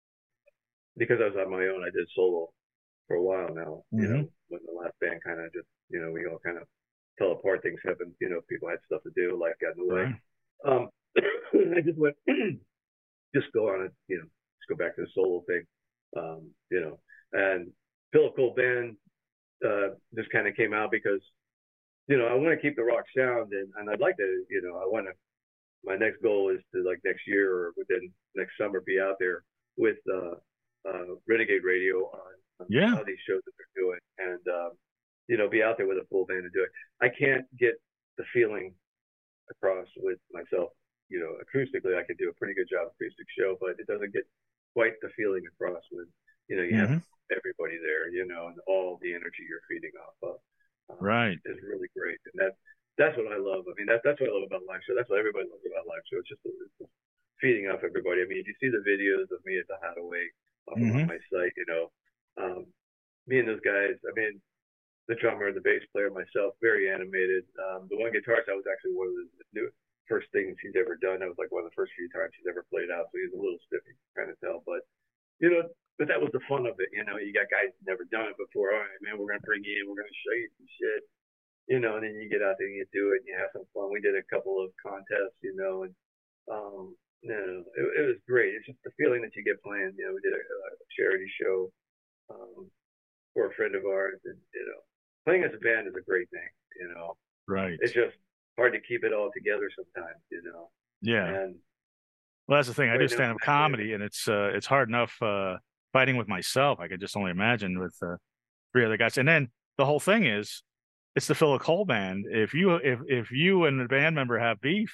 because I was on my own, I did solo for a while now. You Mhm. know, when the last band kind of just you know we all kind of fell apart. Things happened. You know, people had stuff to do. Life got in the way. Right. Um, I just went just go on it. You know, just go back to the solo thing. Um, you know, and Philip Cole Band uh, just kind of came out because you know I want to keep the rock sound and, and I'd like to you know I want to my next goal is to like next year or within next summer be out there with uh, uh, Renegade Radio on, on Yeah. all these shows that they're doing and um, you know be out there with a full band and do it. I can't get the feeling across with myself. You know, acoustically, I could do a pretty good job acoustic show, but it doesn't get quite the feeling across when you know you Mhm. have everybody there, you know, and all the energy you're feeding off of um, Right. is really great, and that that's what I love. I mean, that that's what I love about live show. That's what everybody loves about live show. It's just, it's just feeding off everybody. I mean, if you see the videos of me at the Hadaway off of Mhm. my site, you know, um, me and those guys. I mean, the drummer, the bass player, myself, very animated. Um, the one guitarist, that was actually one of the new, first things he's ever done. That was like one of the first few times he's ever played out, so he's a little stiff, you can kind of tell. But you know, but that was the fun of it. You know, you got guys who've never done it before. All right, man, we're gonna bring you in. We're gonna show you some shit. You know, and then you get out there and you do it and you have some fun. We did a couple of contests, you know, and um, you know, it, it was great. It's just the feeling that you get playing. You know, we did a, a charity show um, for a friend of ours, and you know, playing as a band is a great thing. You know, Right. it's just hard to keep it all together sometimes. You know, Yeah. and Well, that's the thing. I right do now, stand up comedy, and it's uh, it's hard enough uh, fighting with myself. I could just only imagine with uh, three other guys. And then the whole thing is, it's the Philip Cole band. If you if if you and the band member have beef,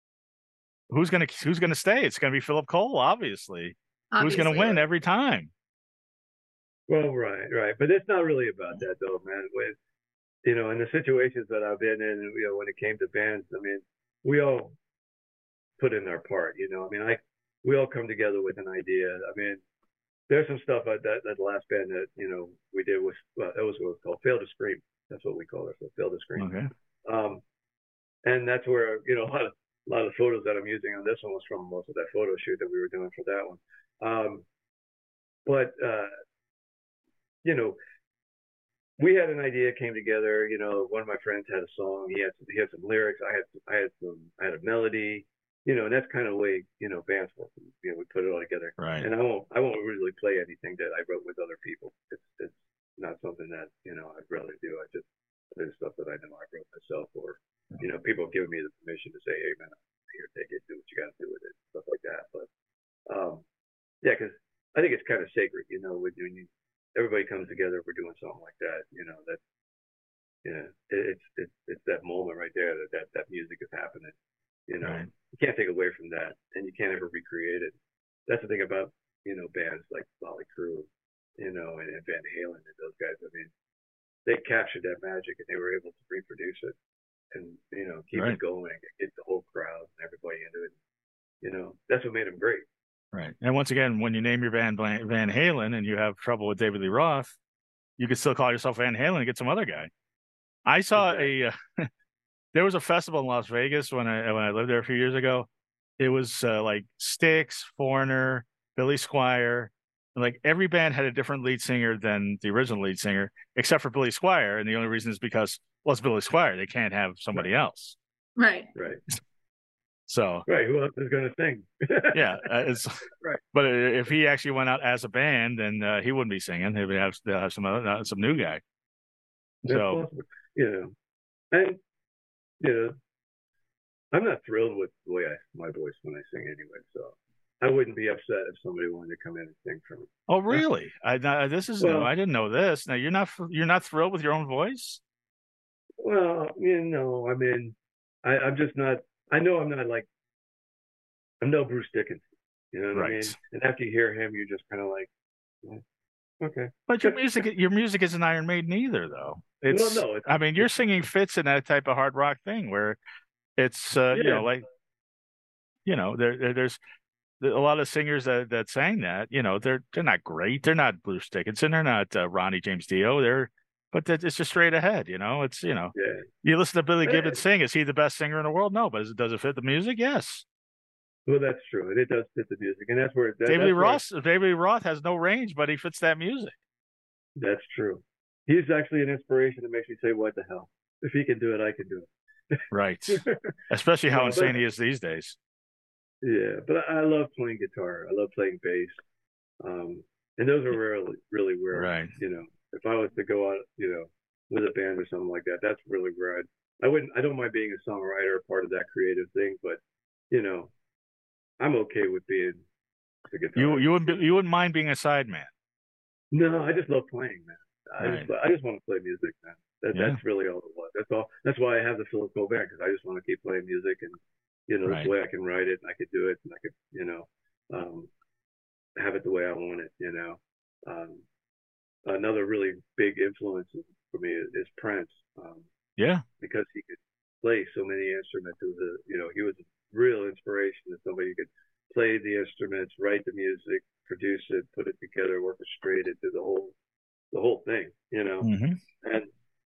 who's gonna who's gonna stay? It's gonna be Philip Cole, obviously. Obviously. Who's gonna win every time? Well, right, right, but it's not really about that though, man. With you know, in the situations that I've been in, you know, when it came to bands, I mean, we all put in our part. You know, I mean, I we all come together with an idea. I mean, there's some stuff that that, that last band that you know we did was well, that was what it was called Fail to Scream. That's what we call it, so Fail to Scream. Okay. Um, and that's where you know a lot of a lot of photos that I'm using on this one was from most of that photo shoot that we were doing for that one. Um, but uh, you know, we had an idea, came together. You know, one of my friends had a song. He had some, he had some lyrics. I had I had some I had a melody. You know, and that's kind of the way you know bands work. You know, we put it all together. Right. And I won't I won't really play anything that I wrote with other people. It's it's not something that you know I'd rather do. I just play the stuff that I know I wrote myself, or you know, people have given me the permission to say, hey man, here, take it, do what you got to do with it, stuff like that. But um, yeah, because I think it's kind of sacred. You know, when you everybody comes together, we're doing something like that. You know that. Yeah, it, it's it's it's that moment right there that that, that music is happening. You know, Right. you can't take away from that, and you can't ever recreate it. That's the thing about you know bands like Motley Crue, you know, and, and Van Halen and those guys. I mean, they captured that magic and they were able to reproduce it, and you know keep Right. it going, and get the whole crowd and everybody into it. You know, that's what made them great. Right. And once again, when you name your band Van Van Halen and you have trouble with David Lee Roth, you could still call yourself Van Halen and get some other guy. I saw Exactly. a uh, there was a festival in Las Vegas when I when I lived there a few years ago. It was uh, like Styx, Foreigner, Billy Squier. Like every band had a different lead singer than the original lead singer, except for Billy Squier. And the only reason is because, well, it's Billy Squier. They can't have somebody Right. else. Right. Right. So Right. Who else is going to sing? yeah, uh, it's Right. But if he actually went out as a band, then uh, he wouldn't be singing. He would have, they'll have some other, uh, some new guy. That's So possible. You know, and you know, I'm not thrilled with the way I my voice when I sing anyway. So I wouldn't be upset if somebody wanted to come in and sing for me. oh really? I uh, this is Well, new. I didn't know this. Now you're not you're not thrilled with your own voice? well, you know, I mean, I, I'm just not. I know I'm not like I'm no Bruce Dickinson. You know what I mean? Right. And after you hear him, you're just kind of like, yeah, okay. But your music your music isn't Iron Maiden either, though. It's Well, no, it's, I mean, you're it's singing fits in that type of hard rock thing where it's uh, you yeah, know like you know there, there there's a lot of singers that that sang that you know they're they're not great. They're not Bruce Dickinson. They're not uh, Ronnie James Dio. They're but that- it's just straight ahead. You know, it's you know yeah. you listen to Billy Eh, Gibbons sing. Is he the best singer in the world? No, but is, does it fit the music? Yes. Well, that's true, and it does fit the music, and that's where that, David Lee that's where Roth David Lee Roth has no range, but he fits that music. that's true. He's actually an inspiration that makes me say, "What the hell? If he can do it, I can do Right. it." Especially how No, insane but he is these days. yeah, but I, I love playing guitar. I love playing bass, um, and those are really, really where Right. you know, if I was to go out, you know, with a band or something like that, that's really where I'd. I wouldn't. I don't mind being a songwriter, part of that creative thing, but you know, I'm okay with being the guitar. You you wouldn't be, you wouldn't mind being a sideman. No, I just love playing, man. I Right. just I just want to play music, man. That, Yeah. That's really all it was. That's all. That's why I have the Philip Cole band, because I just want to keep playing music, and you know, Right. this way I can write it and I could do it and I could, you know, um, have it the way I want it. You know, um, another really big influence for me is, is Prince, um, Yeah. because he could play so many instruments. It was a, you know, he was a real inspiration to somebody who could play the instruments, write the music, produce it, put it together, orchestrate it, do the whole the whole thing, you know, hmm and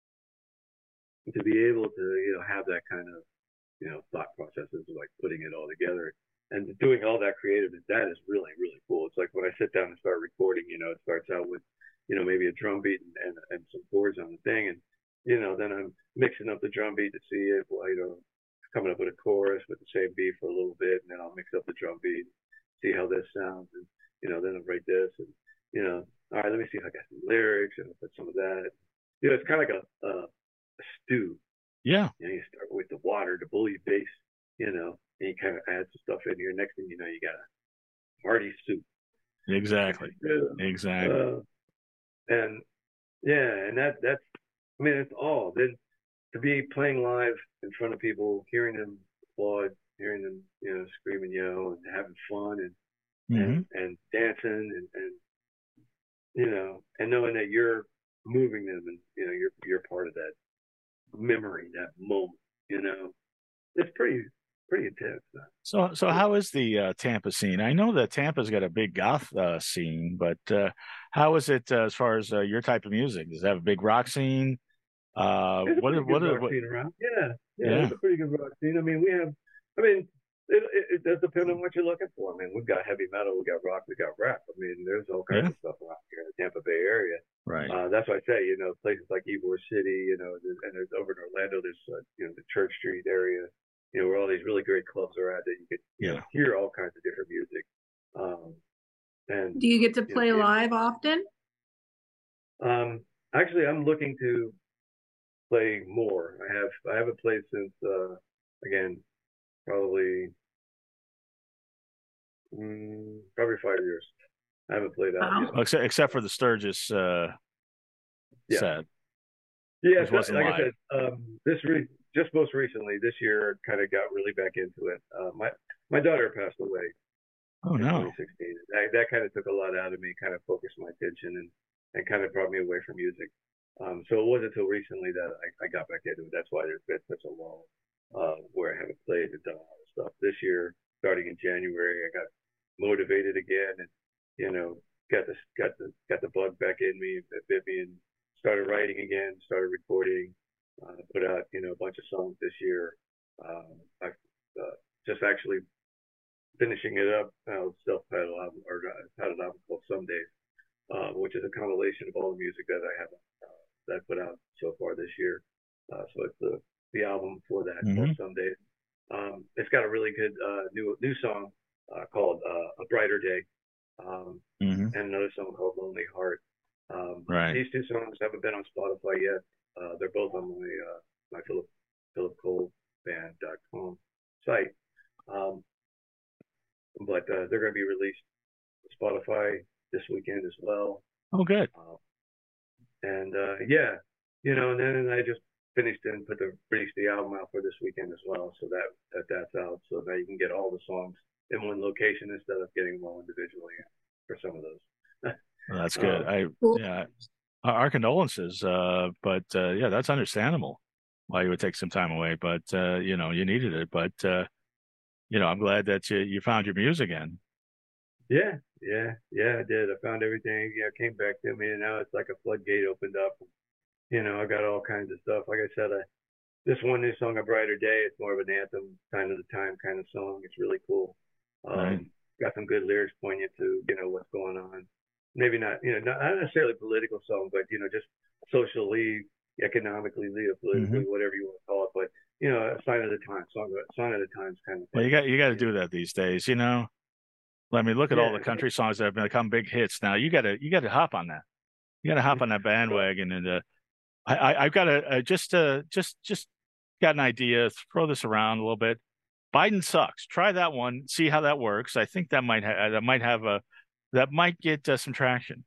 to be able to, you know, have that kind of, you know, thought processes of like putting it all together and doing all that creative, that is really, really cool. It's like when I sit down and start recording, you know, it starts out with, you know, maybe a drum beat and, and, and some chords on the thing. And, you know, then I'm mixing up the drum beat to see it, well, you know, coming up with a chorus with the same beat for a little bit. And then I'll mix up the drum beat, see how this sounds. And, you know, then I'll write this and, you know, all right, let me see if I got some lyrics and I'll put some of that. You know, it's kind of like a, a, a stew. Yeah. You know, you start with the water, the bully base, you know, and you kind of add some stuff in here. Next thing you know, you got a hearty soup. Exactly. Yeah. Exactly. Uh, and yeah, and that that's, I mean, it's all. Then to be playing live in front of people, hearing them applaud, hearing them, you know, scream and yell and having fun and Mm-hmm. and, and dancing and, and you know, and knowing that you're moving them and you know you're you're part of that memory, that moment, you know, it's pretty pretty intense. Man. So, so how is the uh, Tampa scene? I know that Tampa's got a big goth uh, scene, but uh, how is it uh, as far as uh, your type of music? Does it have a big rock scene? Uh, There's a what, pretty what, good rock what, scene around. Yeah, yeah, yeah, there's a pretty good rock scene. I mean, we have, I mean, it, it, it does depend on what you're looking for. I mean, we've got heavy metal, we got rock, we got rap. I mean, there's all kinds yeah, of stuff around here in the Tampa Bay area. right. Uh, that's why I say, you know, places like Ybor City, you know, and there's over in Orlando, there's, uh, you know, the Church Street area, you know, where all these really great clubs are at that you could you Yeah. know, hear all kinds of different music. Um, and Do you get to you play know, live often? Um, actually, I'm looking to play more. I have I haven't played since uh, again probably mm, probably five years. I haven't played out Wow. yet. Well, except except for the Sturgis uh, Yeah. set, Yeah, which so, wasn't like live. I said, um, this re- just most recently this year kind of got really back into it. Uh, my my daughter passed away Oh in no. twenty sixteen. That, that kind of took a lot out of me, kind of focused my attention and, and kind of brought me away from music. Um, so it wasn't until recently that I, I got back into it. That's why there's been such a lull uh, where I haven't played and done all this stuff. This year, starting in January, I got motivated again and, you know, got the, got the, got the bug back in me, that bit me and started writing again, started recording, uh, put out, you know, a bunch of songs this year. Um, I've uh, just actually finishing it up, uh, self-titled album, or uh, titled album called Some Days, uh, which is a compilation of all the music that I have uh, that I put out so far this year. Uh, so it's the the album for that Mhm. called Some Days. Um, it's got a really good uh, new new song uh, called uh, A Brighter Day, um, hmm and another song called Lonely Heart. Um, Right. These two songs haven't been on Spotify yet. Uh, they're both on my uh, my Philip Philip Cole Band dot com site. Um, but uh, they're going to be released on Spotify this weekend as well. Oh, good. Uh, and uh, yeah, you know, and then I just finished and put the released the album out for this weekend as well, so that, that that's out, so that you can get all the songs in one location instead of getting them all individually for some of those. Well, that's good. Um, I Cool. yeah. Our our condolences, uh, but uh, yeah, that's understandable why you would take some time away. But uh, you know, you needed it. But uh, you know, I'm glad that you you found your muse again. Yeah, yeah, yeah, I did. I found everything. Yeah, came back to me, and now it's like a floodgate opened up. You know, I got all kinds of stuff. Like I said, I, this one new song, A Brighter Day, it's more of an anthem, sign of the time kind of song. It's really cool. Um, Right. Got some good lyrics poignant to, you know, what's going on. Maybe not, you know, not, not necessarily a political song, but, you know, just socially, economically, politically, Mhm. whatever you want to call it. But, you know, a sign of the time, song, of- sign of the times kind of thing. Well, you got you got to do that these days. You know, I mean, look at all Yeah. the country songs that have become big hits. Now you got to you got to hop on that. You got to hop on that bandwagon. And uh, I, I I've got to uh, just uh just just got an idea. Throw this around a little bit. Biden sucks. Try that one. See how that works. I think that might ha- that might have a that might get uh, some traction.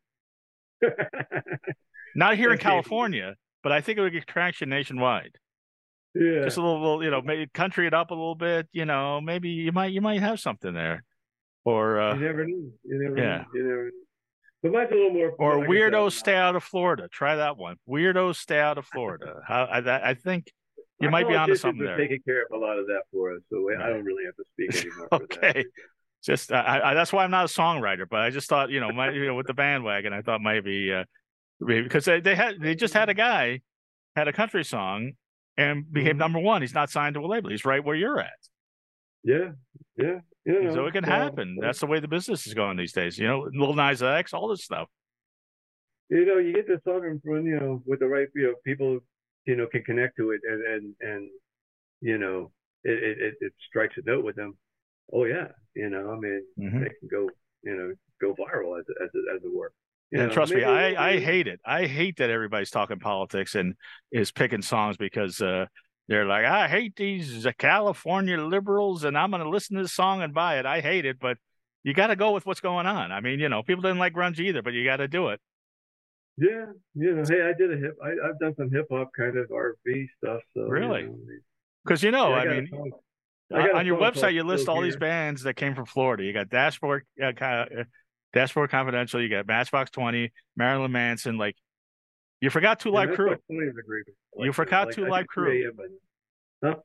Not here in Okay. California, but I think it would get traction nationwide. Yeah. Just a little, little, you know, maybe country it up a little bit. You know, maybe you might you might have something there, or uh, You never knew. You never yeah. knew. You never knew. But mine's a little more. or like I said, weirdos stay out of Florida. Try that one. Weirdos stay out of Florida. How I, that- I think you our might be onto politicians something are there. taking care of a lot of that for us, so I Right. don't really have to speak anymore. For Okay. Just I, I, that's why I'm not a songwriter, but I just thought, you know, my, you know, with the bandwagon, I thought maybe uh, maybe because they, they had they just had a guy had a country song and became Mhm. number one. He's not signed to a label. He's right where you're at. that. Yeah, yeah, you know, So it can well, happen. That's the way the business is going these days. You know, Lil Nas X, all this stuff. you know, you get the song in front, you know, with the right, you know, people, you know, can connect to it, and and and you know, it it, it, it strikes a note with them. Oh yeah, you know, I mean, Mhm. they can go, you know, go viral as as as it were. You And know, trust me, maybe it won't I, I be- hate it. I hate that everybody's talking politics and is picking songs because uh, they're like, I hate these California liberals and I'm going to listen to this song and buy it. I hate it, but you got to go with what's going on. I mean, you know, people didn't like grunge either, but you got to do it. Yeah, you know, hey, I did a hip. I, I've done some hip hop kind of R and B stuff. So you Really? know, Because you know, yeah, I I got a mean, song. I on got on a your song called website you "Still list all these Here." bands that came from Florida. You got Dashboard, uh, Ki- uh, Dashboard Confidential. You got Matchbox Twenty, Marilyn Manson. Like you forgot Two Yeah, Live Crew. Matchbox Twenty is a great. I You like them. I forgot like. Two I do Live Crew. three A M by them. Huh?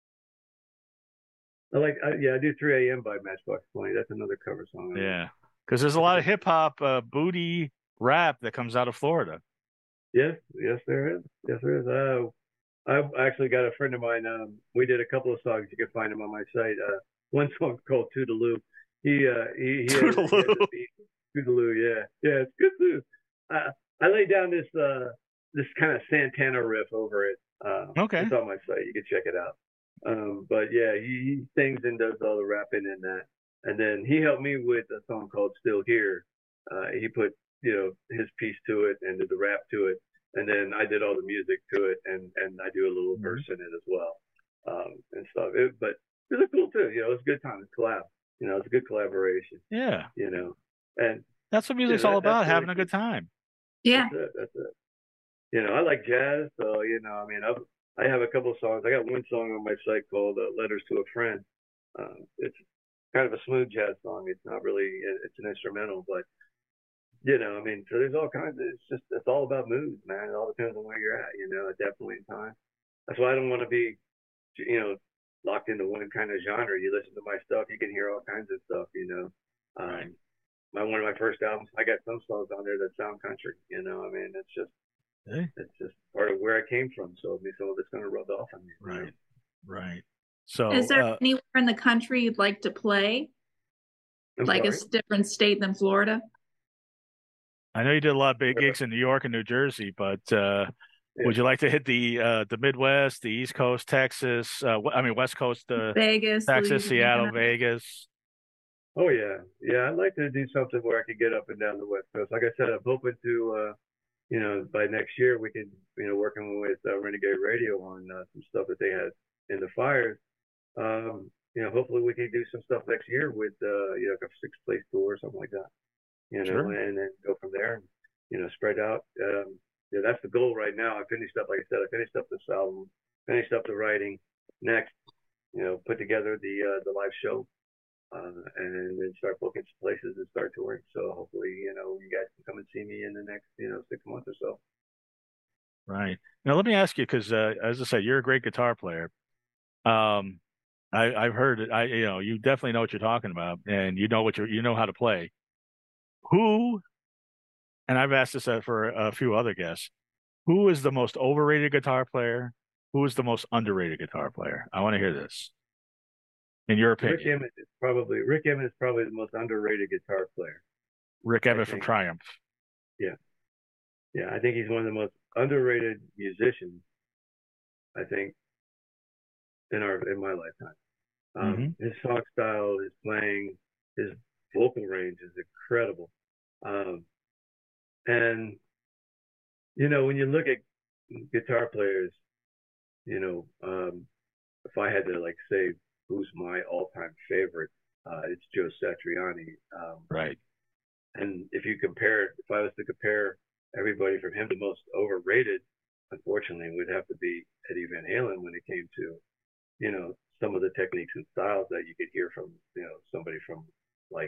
I like. I, yeah, I do three A M by Matchbox Twenty. That's another cover song I like. Yeah, because there's a That's a lot of good. hip hop, uh, booty rap that comes out of Florida. Yes, yes, there is. Yes, there is. Uh, I actually got a friend of mine. Um, we did a couple of songs. You can find them on my site. Uh, one song called "Toodaloo." He uh, he he has, he has Toodaloo. a beat. Toodaloo, yeah, yeah, it's good too. I I laid down this uh this kind of Santana riff over it. Uh, Okay. it's on my site. You can check it out. Um, but yeah, he, he sings and does all the rapping in that. And then he helped me with a song called "Still Here." Uh, he put you know his piece to it and did the rap to it, and then I did all the music to it, and and I do a little Mhm. verse in it as well, um, and stuff. It, but it was cool too. You know, it was a good time to collab. You know, it's a good collaboration. Yeah, You know, and that's what you music's know all that, that's about, really having a cool. good time. Yeah. That's it. That's it. You know, I like jazz, so you know, I mean, I've, I have a couple of songs. I got one song on my site called uh, "Letters to a Friend." Um, it's kind of a smooth jazz song. It's not really. It's an instrumental, but you know, I mean, so there's all kinds of. It's just it's all about moods, man. It all depends on where you're at. You know, at that point in time. That's why I don't want to be, you know, locked into one kind of genre. You listen to my stuff, you can hear all kinds of stuff. You know, Right. um, my one of my first albums, I got some songs on there that sound country. You know, I mean, it's just Hey. it's just part of where I came from. So I mean, some of it's going to rub off on me. You know? Right. Right. So, Is there uh, anywhere in the country you'd like to play? I'm Like a sorry. s- different state than Florida? I know you did a lot of big Uh, gigs in New York and New Jersey, but uh, yeah. would you like to hit the uh, the Midwest, the East Coast, Texas? Uh, wh- I mean, West Coast, uh, Vegas, Texas, Seattle, Louisiana? Vegas. Oh yeah, yeah. I'd like to do something where I could get up and down the West Coast. Like I said, I'm hoping to, uh, you know, by next year we could, you know, working with uh, Renegade Radio on uh, some stuff that they had in the fires. Um, you know, hopefully we can do some stuff next year with, uh, you know, like a six place tour or something like that. You know, Sure. and then go from there and, you know, spread out. Um, yeah, that's the goal right now. I finished up, like I said, I finished up this album, finished up the writing. Next, you know, put together the uh, the live show, uh, and then start booking some places and start touring. So hopefully, you know, you guys can come and see me in the next, you know, six months or so. Right. Now, let me ask you, because uh, as I said, you're a great guitar player. Um, I, I've heard it. I, you know, you definitely know what you're talking about, and you know what you're, you know how to play. Who, and I've asked this uh, for a few other guests. Who is the most overrated guitar player? Who is the most underrated guitar player? I want to hear this, in your Rick opinion. Emmett is probably Rick Emmett is probably the most underrated guitar player. Rick I Emmett from think. Triumph. Yeah, yeah. I think he's one of the most underrated musicians. I think in our in my lifetime. Hmm. Um, his song style, his playing, his vocal range is incredible. Um, and you know, when you look at guitar players, you know, um, if I had to like say who's my all-time favorite, uh, it's Joe Satriani. Um, Right. and if you compare, if I was to compare everybody from him to most overrated, unfortunately, it would have to be Eddie Van Halen when it came to, you know, some of the techniques and styles that you could hear from, you know, somebody from like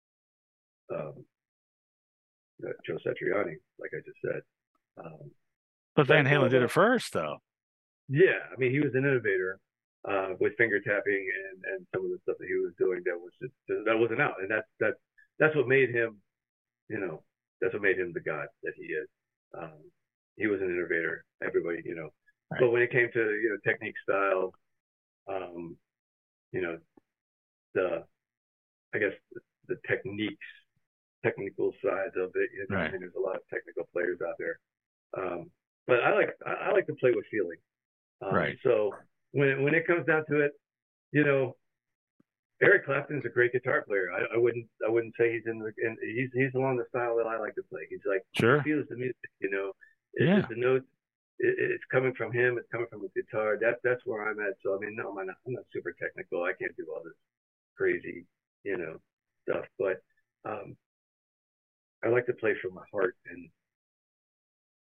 um, uh, Joe Satriani, like I just said. Um, But Van but Halen well, did it well, first, though. yeah, I mean, he was an innovator uh, with finger tapping and, and some of the stuff that he was doing that was just that wasn't out, and that's that that's what made him, you know, that's what made him the god that he is. Um, he was an innovator. Everybody, you know, Right. but when it came to you know technique, style, um, you know, the I guess the, the techniques, technical sides of it. You know, I Right. mean, there's a lot of technical players out there. Um, but I like I, I like to play with feeling. Um, Right. so when when it comes down to it, you know, Eric Clapton's a great guitar player. I, I wouldn't I wouldn't say he's in the in, he's he's along the style that I like to play. He's like he Sure. feels the music, you know. It, Yeah. it, the notes it, it's coming from him. It's coming from his guitar. That's that's where I'm at. So I mean, no, I'm not I'm not super technical. I can't do all this crazy, you know, stuff. But um, I like to play from my heart, and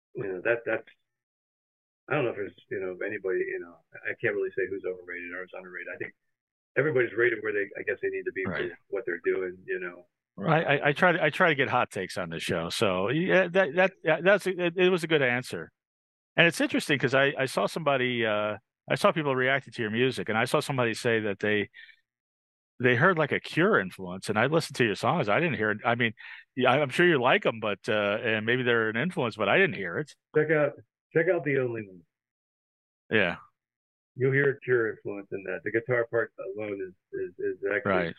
you know, that that's I don't know if there's you know anybody you know I can't really say who's overrated or who's underrated. I think everybody's rated where they I guess they need to be Right. for what they're doing. You know. I, I, I try to I try to get hot takes on this show. So yeah, that that yeah, that's it, it was a good answer. And it's interesting because I, I saw somebody uh, I saw people reacting to your music, and I saw somebody say that they they heard like a Cure influence, and I listened to your songs. I didn't hear it. I mean, yeah, I'm sure you like them, but uh, and maybe they're an influence, but I didn't hear it. Check out check out the only one. Yeah, You'll hear a Cure influence in that. The guitar part alone is is, is actually right.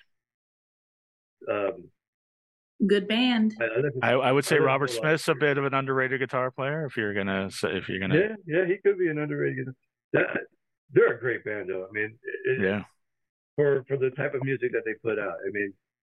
um, Good band. I, I, listen, I, I would say I listen Robert to a lot. Smith's a bit of an underrated guitar player. If you're gonna say- if you're gonna Yeah, yeah, he could be an underrated. That, they're a great band, though. I mean, it, yeah for for the type of music that they put out. I mean,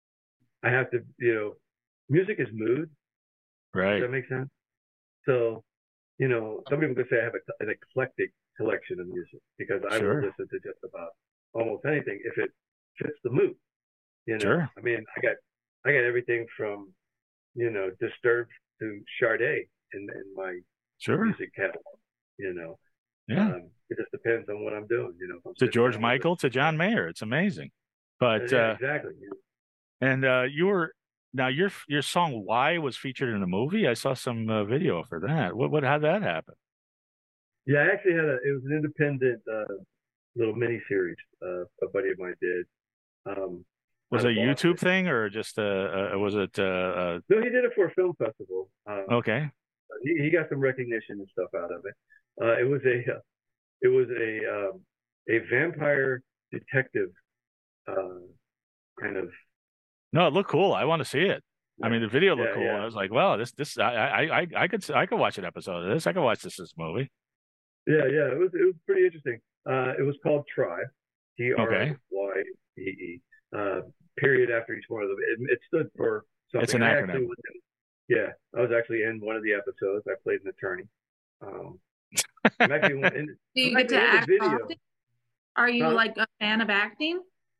I have to, you know, music is mood. Does right that make sense? So, you know, some people could say I have a, an eclectic collection of music because I will sure listen to just about almost anything if it fits the mood. You know, sure I mean, I got I got everything from, you know, Disturbed to Sade in, in my sure music catalog. You know, yeah. um, it just depends on what I'm doing. You know, if I'm To sitting George down with Michael to it. John Mayer, it's amazing. Uh, But yeah, uh, exactly. and uh, you were now your your song "Why" was featured in a movie. I saw some uh, video for that. What what how'd that happen? Yeah, I actually had a. It was an independent uh, little mini series uh, a buddy of mine did um, Was out it a of Boston. YouTube thing or just uh, uh was it uh, uh No, he did it for a film festival. Um, okay? he, he got some recognition and stuff out of it. Uh, it was a uh, it was a um, a vampire detective uh, kind of. No, it looked cool. I want to see it. I Yeah, mean, the video looked yeah, cool. yeah, I was like, wow, this this I I I I could I could watch an episode of this. I could watch this this movie. yeah, yeah. It was it was pretty interesting. Uh, it was called Try, T R Okay, Y E E. Uh, period after each one of them. It, it stood for it's something. an I actually acronym. was in, yeah, I was actually in one of the episodes. I played an attorney. Um, I'm actually in, Do you I'm get to actually in the act video. often? Are you Huh? like a fan of acting?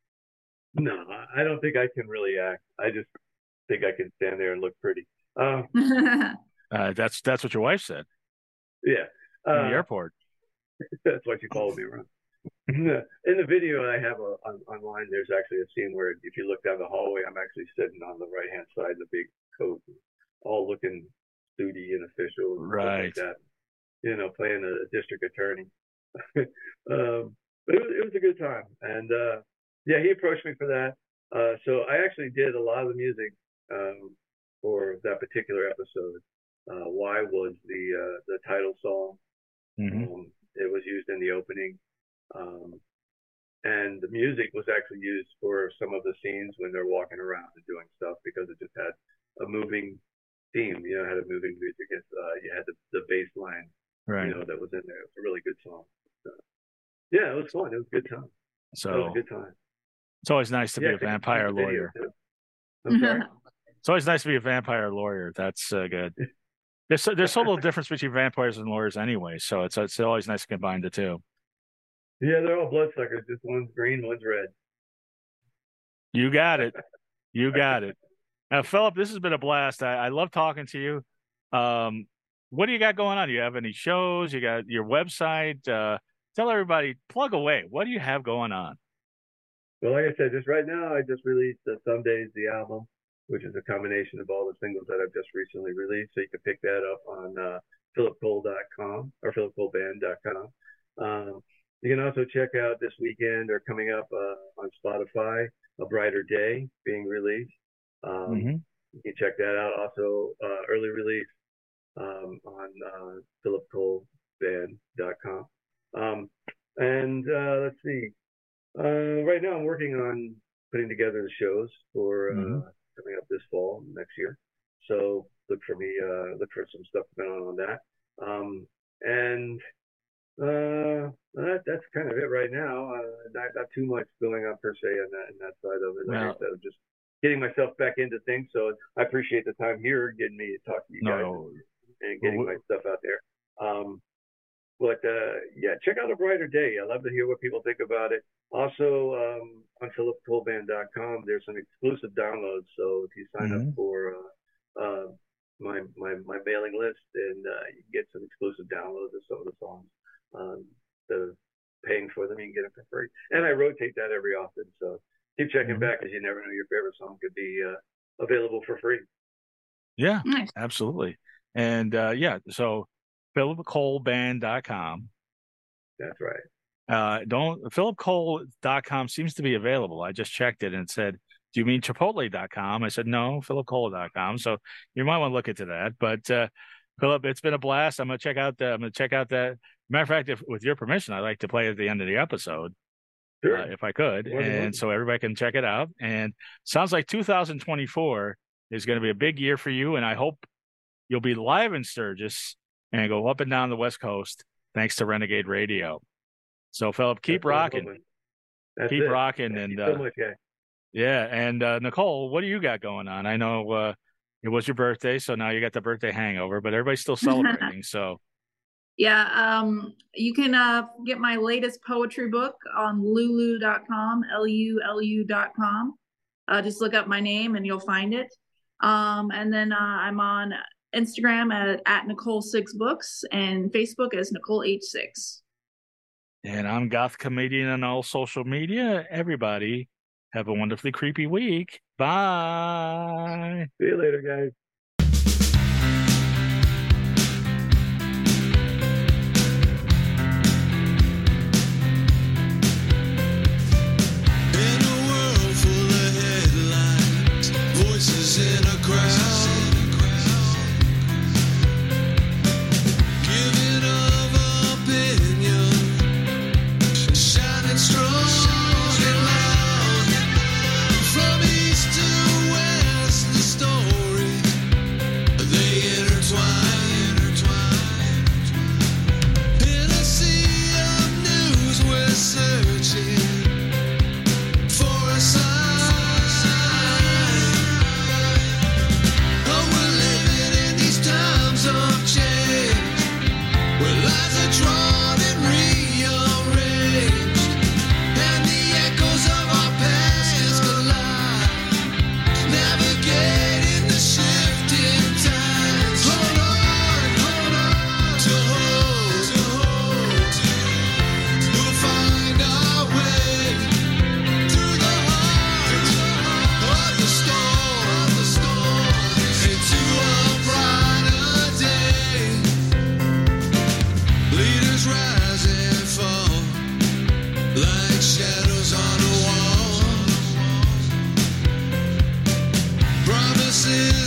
No, I don't think I can really act. I just think I can stand there and look pretty. Um, Uh, that's that's what your wife said yeah, in the uh, airport. that's why she followed me around. In the video I have a, on, online, there's actually a scene where if you look down the hallway, I'm actually sitting on the right hand side in the big coat, all looking suity and official and stuff like Right. that. You know, playing a district attorney. um, but it was, it was a good time, and uh, yeah, he approached me for that. Uh, so I actually did a lot of the music um, for that particular episode. Uh, Why was the uh, the title song? hmm Um, it was used in the opening. Um, and the music was actually used for some of the scenes when they're walking around and doing stuff because it just had a moving theme. You know, had a moving music. It's, uh, you had the, the bass line, Right. you know, that was in there. It was a really good song. So, yeah, it was fun. It was a good time. That was a So good time. it's always nice to Yeah, be a check out vampire the video lawyer. too. I'm sorry. It's always nice to be a vampire lawyer. That's uh, good. There's so, there's so little difference between vampires and lawyers anyway, so it's it's always nice to combine the two. Yeah, they're all bloodsuckers. Just one's green, one's red. You got it. You got it. Now, Philip, this has been a blast. I, I love talking to you. Um, what do you got going on? Do you have any shows? You got your website? Uh, tell everybody, plug away. What do you have going on? Well, like I said, just right now, I just released uh, Some Days the album, which is a combination of all the singles that I've just recently released. So you can pick that up on uh, philip cole dot com or philip cole band dot com. Um, you can also check out this weekend or coming up uh, on Spotify, A Brighter Day being released. Um, Mm-hmm. You can check that out. Also, uh, early release um, on uh, philip cole band dot com. Um, and uh, let's see. Uh, right now, I'm working on putting together the shows for uh, Mm-hmm. coming up this fall next year. So look for me. Uh, look for some stuff going on on that. Um, and uh, that, that's kind of it right now. Uh, not, not too much going on per se on that in that side of it. Like Now, I said, I'm just getting myself back into things. So I appreciate the time here, getting me to talk to you guys no, and getting my stuff out there. Um, but uh, yeah, check out A Brighter Day. I love to hear what people think about it. Also, um, on philip cole band dot com, there's some exclusive downloads. So if you sign up mm-hmm. for uh, uh, my my, my mailing list, and uh, you can get some exclusive downloads of some of the songs. Um, the paying for them, you can get them for free, and I rotate that every often. So keep checking mm-hmm. back, because you never know, your favorite song could be uh, available for free. Yeah, nice. Absolutely. And uh, yeah, so philip cole band dot com. That's right. Uh, don't philip cole dot com seems to be available. I just checked it and it said, do you mean chipotle dot com? I said, no, philip cole dot com. So you might want to look into that. But uh, Philip, it's been a blast. I'm going to check out the, I'm going to check out that. Matter of fact, if with your permission, I'd like to play at the end of the episode. Sure. Uh, if I could. Wonderful. And so everybody can check it out. And sounds like two thousand twenty-four is going to be a big year for you. And I hope you'll be live in Sturgis and go up and down the West Coast, thanks to Renegade Radio. So, Philip, keep That's rocking. Keep it. rocking. Thank and you so uh, much, guys. Yeah. And uh, Nicole, what do you got going on? I know uh, it was your birthday, so now you got the birthday hangover, but everybody's still celebrating. So, yeah, um, you can uh, get my latest poetry book on lulu dot com, L U L U dot com. Uh, just look up my name and you'll find it. Um, and then uh, I'm on Instagram at, at Nicole six Books and Facebook as Nicole H six. And I'm Goth Comedian on all social media. Everybody have a wonderfully creepy week. Bye. See you later, guys. In a crowd, giving of opinion, shining strong and loud. From east to west, the story they intertwine. In a sea of news, we're searching for a sign. Drawn and rearranged, and the echoes of our past collide, navigating the shifting tides. Hold on, hold on, to hold, to hold. We'll find our way through the heart of the storm, the storm, into a brighter day. Leaders rise and fall like shadows on a wall. Promises